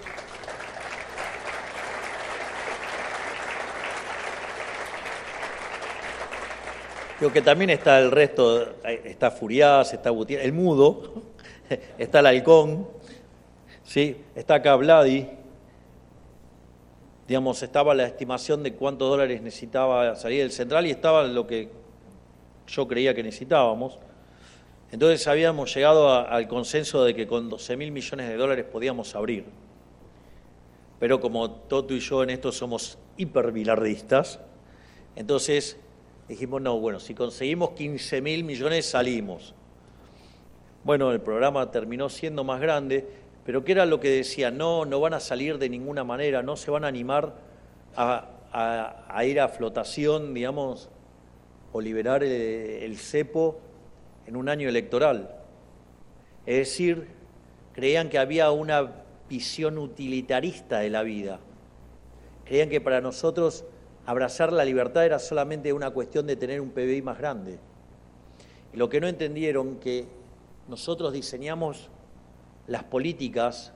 Digo que también está el resto, está Furiás, está Gutiérrez, el mudo, está el halcón, ¿sí? Está acá Vladi. Digamos, estaba la estimación de cuántos dólares necesitaba salir del central y estaba lo que yo creía que necesitábamos. Entonces habíamos llegado a, al consenso de que con doce mil millones de dólares podíamos abrir. Pero como Toto y yo en esto somos hiperbilardistas, entonces dijimos, no, bueno, si conseguimos quince mil millones salimos. Bueno, el programa terminó siendo más grande, pero ¿qué era lo que decía? No, no van a salir de ninguna manera, no se van a animar a, a, a ir a flotación, digamos, o liberar el, el cepo en un año electoral. Es decir, creían que había una visión utilitarista de la vida. Creían que para nosotros abrazar la libertad era solamente una cuestión de tener un P B I más grande. Y lo que no entendieron que nosotros diseñamos las políticas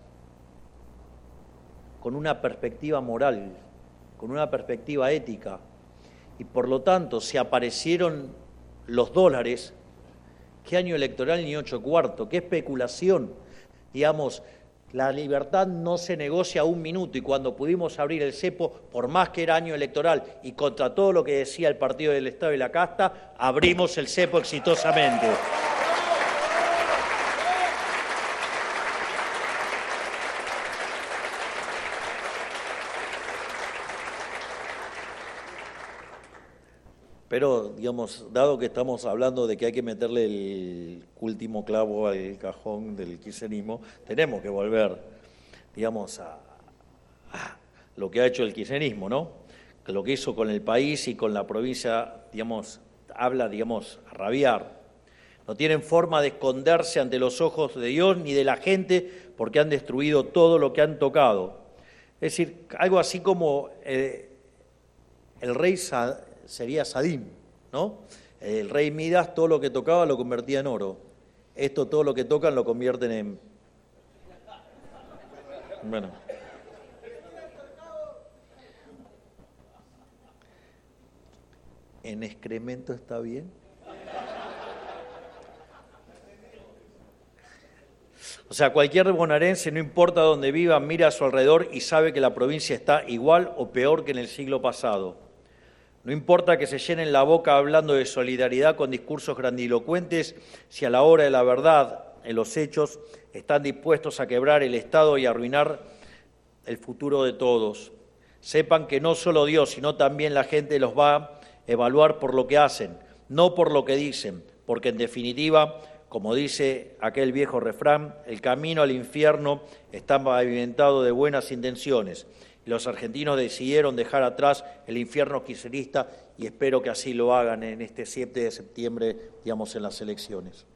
con una perspectiva moral, con una perspectiva ética, y por lo tanto, si aparecieron los dólares, ¿qué año electoral ni ocho cuartos? ¿Qué especulación? Digamos, la libertad no se negocia un minuto, y cuando pudimos abrir el cepo, por más que era año electoral y contra todo lo que decía el Partido del Estado y la Casta, abrimos el cepo exitosamente. Pero, digamos, dado que estamos hablando de que hay que meterle el último clavo al cajón del kirchnerismo, tenemos que volver, digamos, a, a lo que ha hecho el kirchnerismo, ¿no? Que lo que hizo con el país y con la provincia, digamos, habla, digamos, a rabiar. No tienen forma de esconderse ante los ojos de Dios ni de la gente porque han destruido todo lo que han tocado. Es decir, algo así como eh, el rey Sa sería Sadim, ¿no? El rey Midas todo lo que tocaba lo convertía en oro. Esto todo lo que tocan lo convierten en... Bueno. ¿En excremento está bien? O sea, cualquier bonaerense, no importa dónde viva, mira a su alrededor y sabe que la provincia está igual o peor que en el siglo pasado. No importa que se llenen la boca hablando de solidaridad con discursos grandilocuentes, si a la hora de la verdad, en los hechos, están dispuestos a quebrar el Estado y arruinar el futuro de todos. Sepan que no solo Dios, sino también la gente los va a evaluar por lo que hacen, no por lo que dicen, porque en definitiva, como dice aquel viejo refrán, el camino al infierno está pavimentado de buenas intenciones. Los argentinos decidieron dejar atrás el infierno kirchnerista y espero que así lo hagan en este siete de septiembre, digamos, en las elecciones.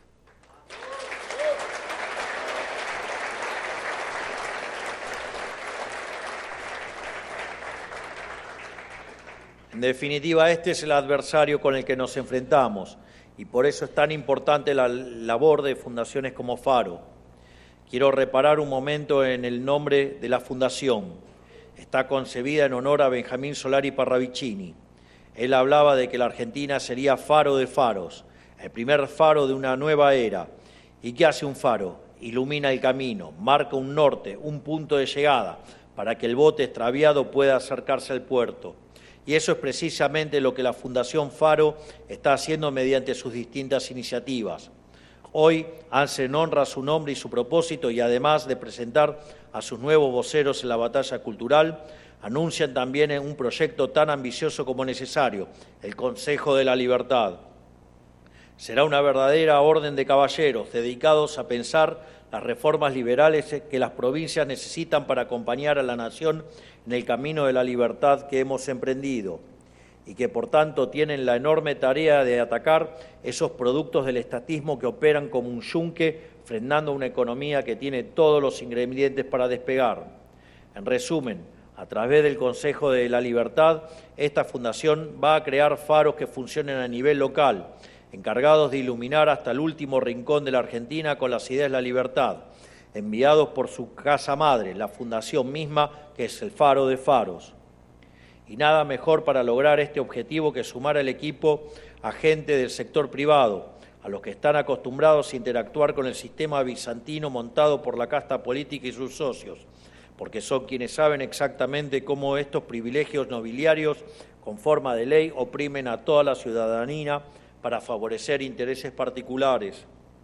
En definitiva, este es el adversario con el que nos enfrentamos y por eso es tan importante la labor de fundaciones como Faro, Quiero reparar un momento en el nombre de la Fundación. Está concebida en honor a Benjamín Solari Parravicini. Él hablaba de que la Argentina sería faro de faros, el primer faro de una nueva era. ¿Y qué hace un faro? Ilumina el camino, marca un norte, un punto de llegada, para que el bote extraviado pueda acercarse al puerto. Y eso es precisamente lo que la Fundación Faro está haciendo mediante sus distintas iniciativas. Hoy hacen honra a su nombre y su propósito, y además de presentar a sus nuevos voceros en la batalla cultural, anuncian también un proyecto tan ambicioso como necesario, el Consejo de la Libertad. Será una verdadera orden de caballeros dedicados a pensar las reformas liberales que las provincias necesitan para acompañar a la nación en el camino de la libertad que hemos emprendido, y que por tanto tienen la enorme tarea de atacar esos productos del estatismo que operan como un yunque, frenando una economía que tiene todos los ingredientes para despegar. En resumen, a través del Consejo de la Libertad, esta fundación va a crear faros que funcionen a nivel local, encargados de iluminar hasta el último rincón de la Argentina con las ideas de la libertad, enviados por su casa madre, la fundación misma, que es el Faro de Faros. Y nada mejor para lograr este objetivo que sumar al equipo a gente del sector privado, a los que están acostumbrados a interactuar con el sistema bizantino montado por la casta política y sus socios, porque son quienes saben exactamente cómo estos privilegios nobiliarios con forma de ley oprimen a toda la ciudadanía para favorecer intereses particulares,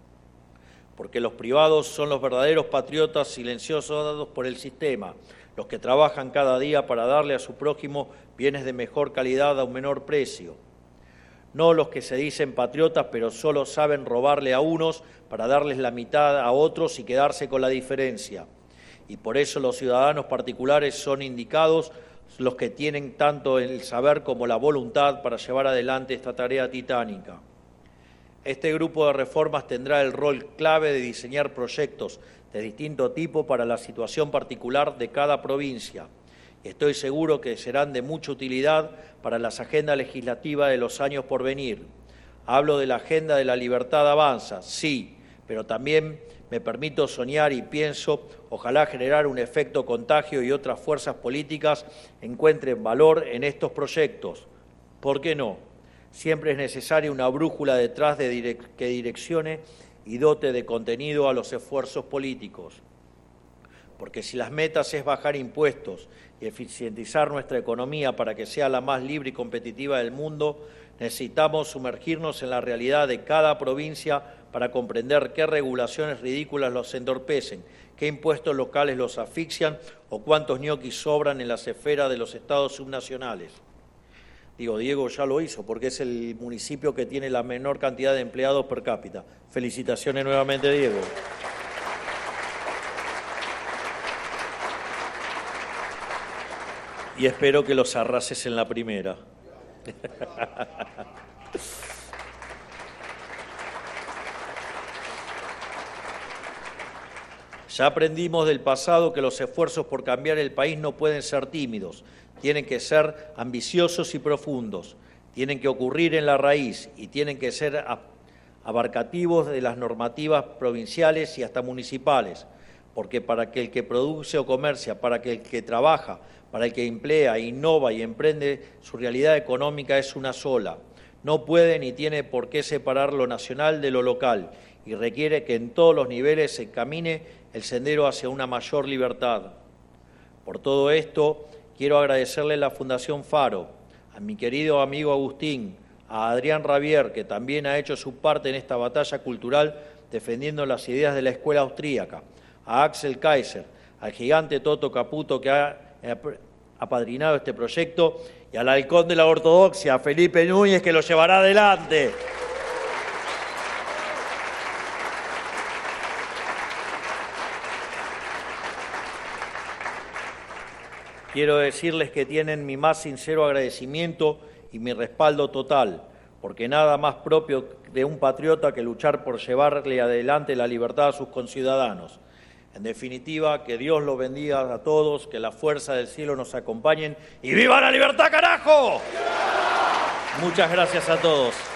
porque los privados son los verdaderos patriotas silenciosos dados por el sistema, los que trabajan cada día para darle a su prójimo bienes de mejor calidad a un menor precio. No los que se dicen patriotas pero solo saben robarle a unos para darles la mitad a otros y quedarse con la diferencia. Y por eso los ciudadanos particulares son indicados los que tienen tanto el saber como la voluntad para llevar adelante esta tarea titánica. Este grupo de reformas tendrá el rol clave de diseñar proyectos de distinto tipo para la situación particular de cada provincia. Y estoy seguro que serán de mucha utilidad para las agendas legislativas de los años por venir. Hablo de la agenda de la libertad avanza, sí, pero también me permito soñar y pienso, ojalá generar un efecto contagio y otras fuerzas políticas encuentren valor en estos proyectos. ¿Por qué no? Siempre es necesaria una brújula detrás de direc- que direccione y dote de contenido a los esfuerzos políticos. Porque si las metas es bajar impuestos y eficientizar nuestra economía para que sea la más libre y competitiva del mundo, necesitamos sumergirnos en la realidad de cada provincia para comprender qué regulaciones ridículas los entorpecen, qué impuestos locales los asfixian o cuántos ñoquis sobran en las esferas de los estados subnacionales. Digo, Diego ya lo hizo porque es el municipio que tiene la menor cantidad de empleados per cápita. Felicitaciones nuevamente, Diego. Y espero que los arrases en la primera. Ya aprendimos del pasado que los esfuerzos por cambiar el país no pueden ser tímidos, tienen que ser ambiciosos y profundos, tienen que ocurrir en la raíz y tienen que ser abarcativos de las normativas provinciales y hasta municipales, porque para que el que produce o comercia, para que el que trabaja, para el que emplea, innova y emprende, su realidad económica es una sola. No puede ni tiene por qué separar lo nacional de lo local y requiere que en todos los niveles se camine el sendero hacia una mayor libertad. Por todo esto, quiero agradecerle a la Fundación Faro, a mi querido amigo Agustín, a Adrián Rabier, que también ha hecho su parte en esta batalla cultural defendiendo las ideas de la escuela austríaca, a Axel Kaiser, al gigante Toto Caputo que ha apadrinado este proyecto y al halcón de la ortodoxia, Felipe Núñez, que lo llevará adelante. Quiero decirles que tienen mi más sincero agradecimiento y mi respaldo total, porque nada más propio de un patriota que luchar por llevarle adelante la libertad a sus conciudadanos. En definitiva, que Dios los bendiga a todos, que la fuerza del cielo nos acompañen y ¡viva la libertad, carajo! Muchas gracias a todos.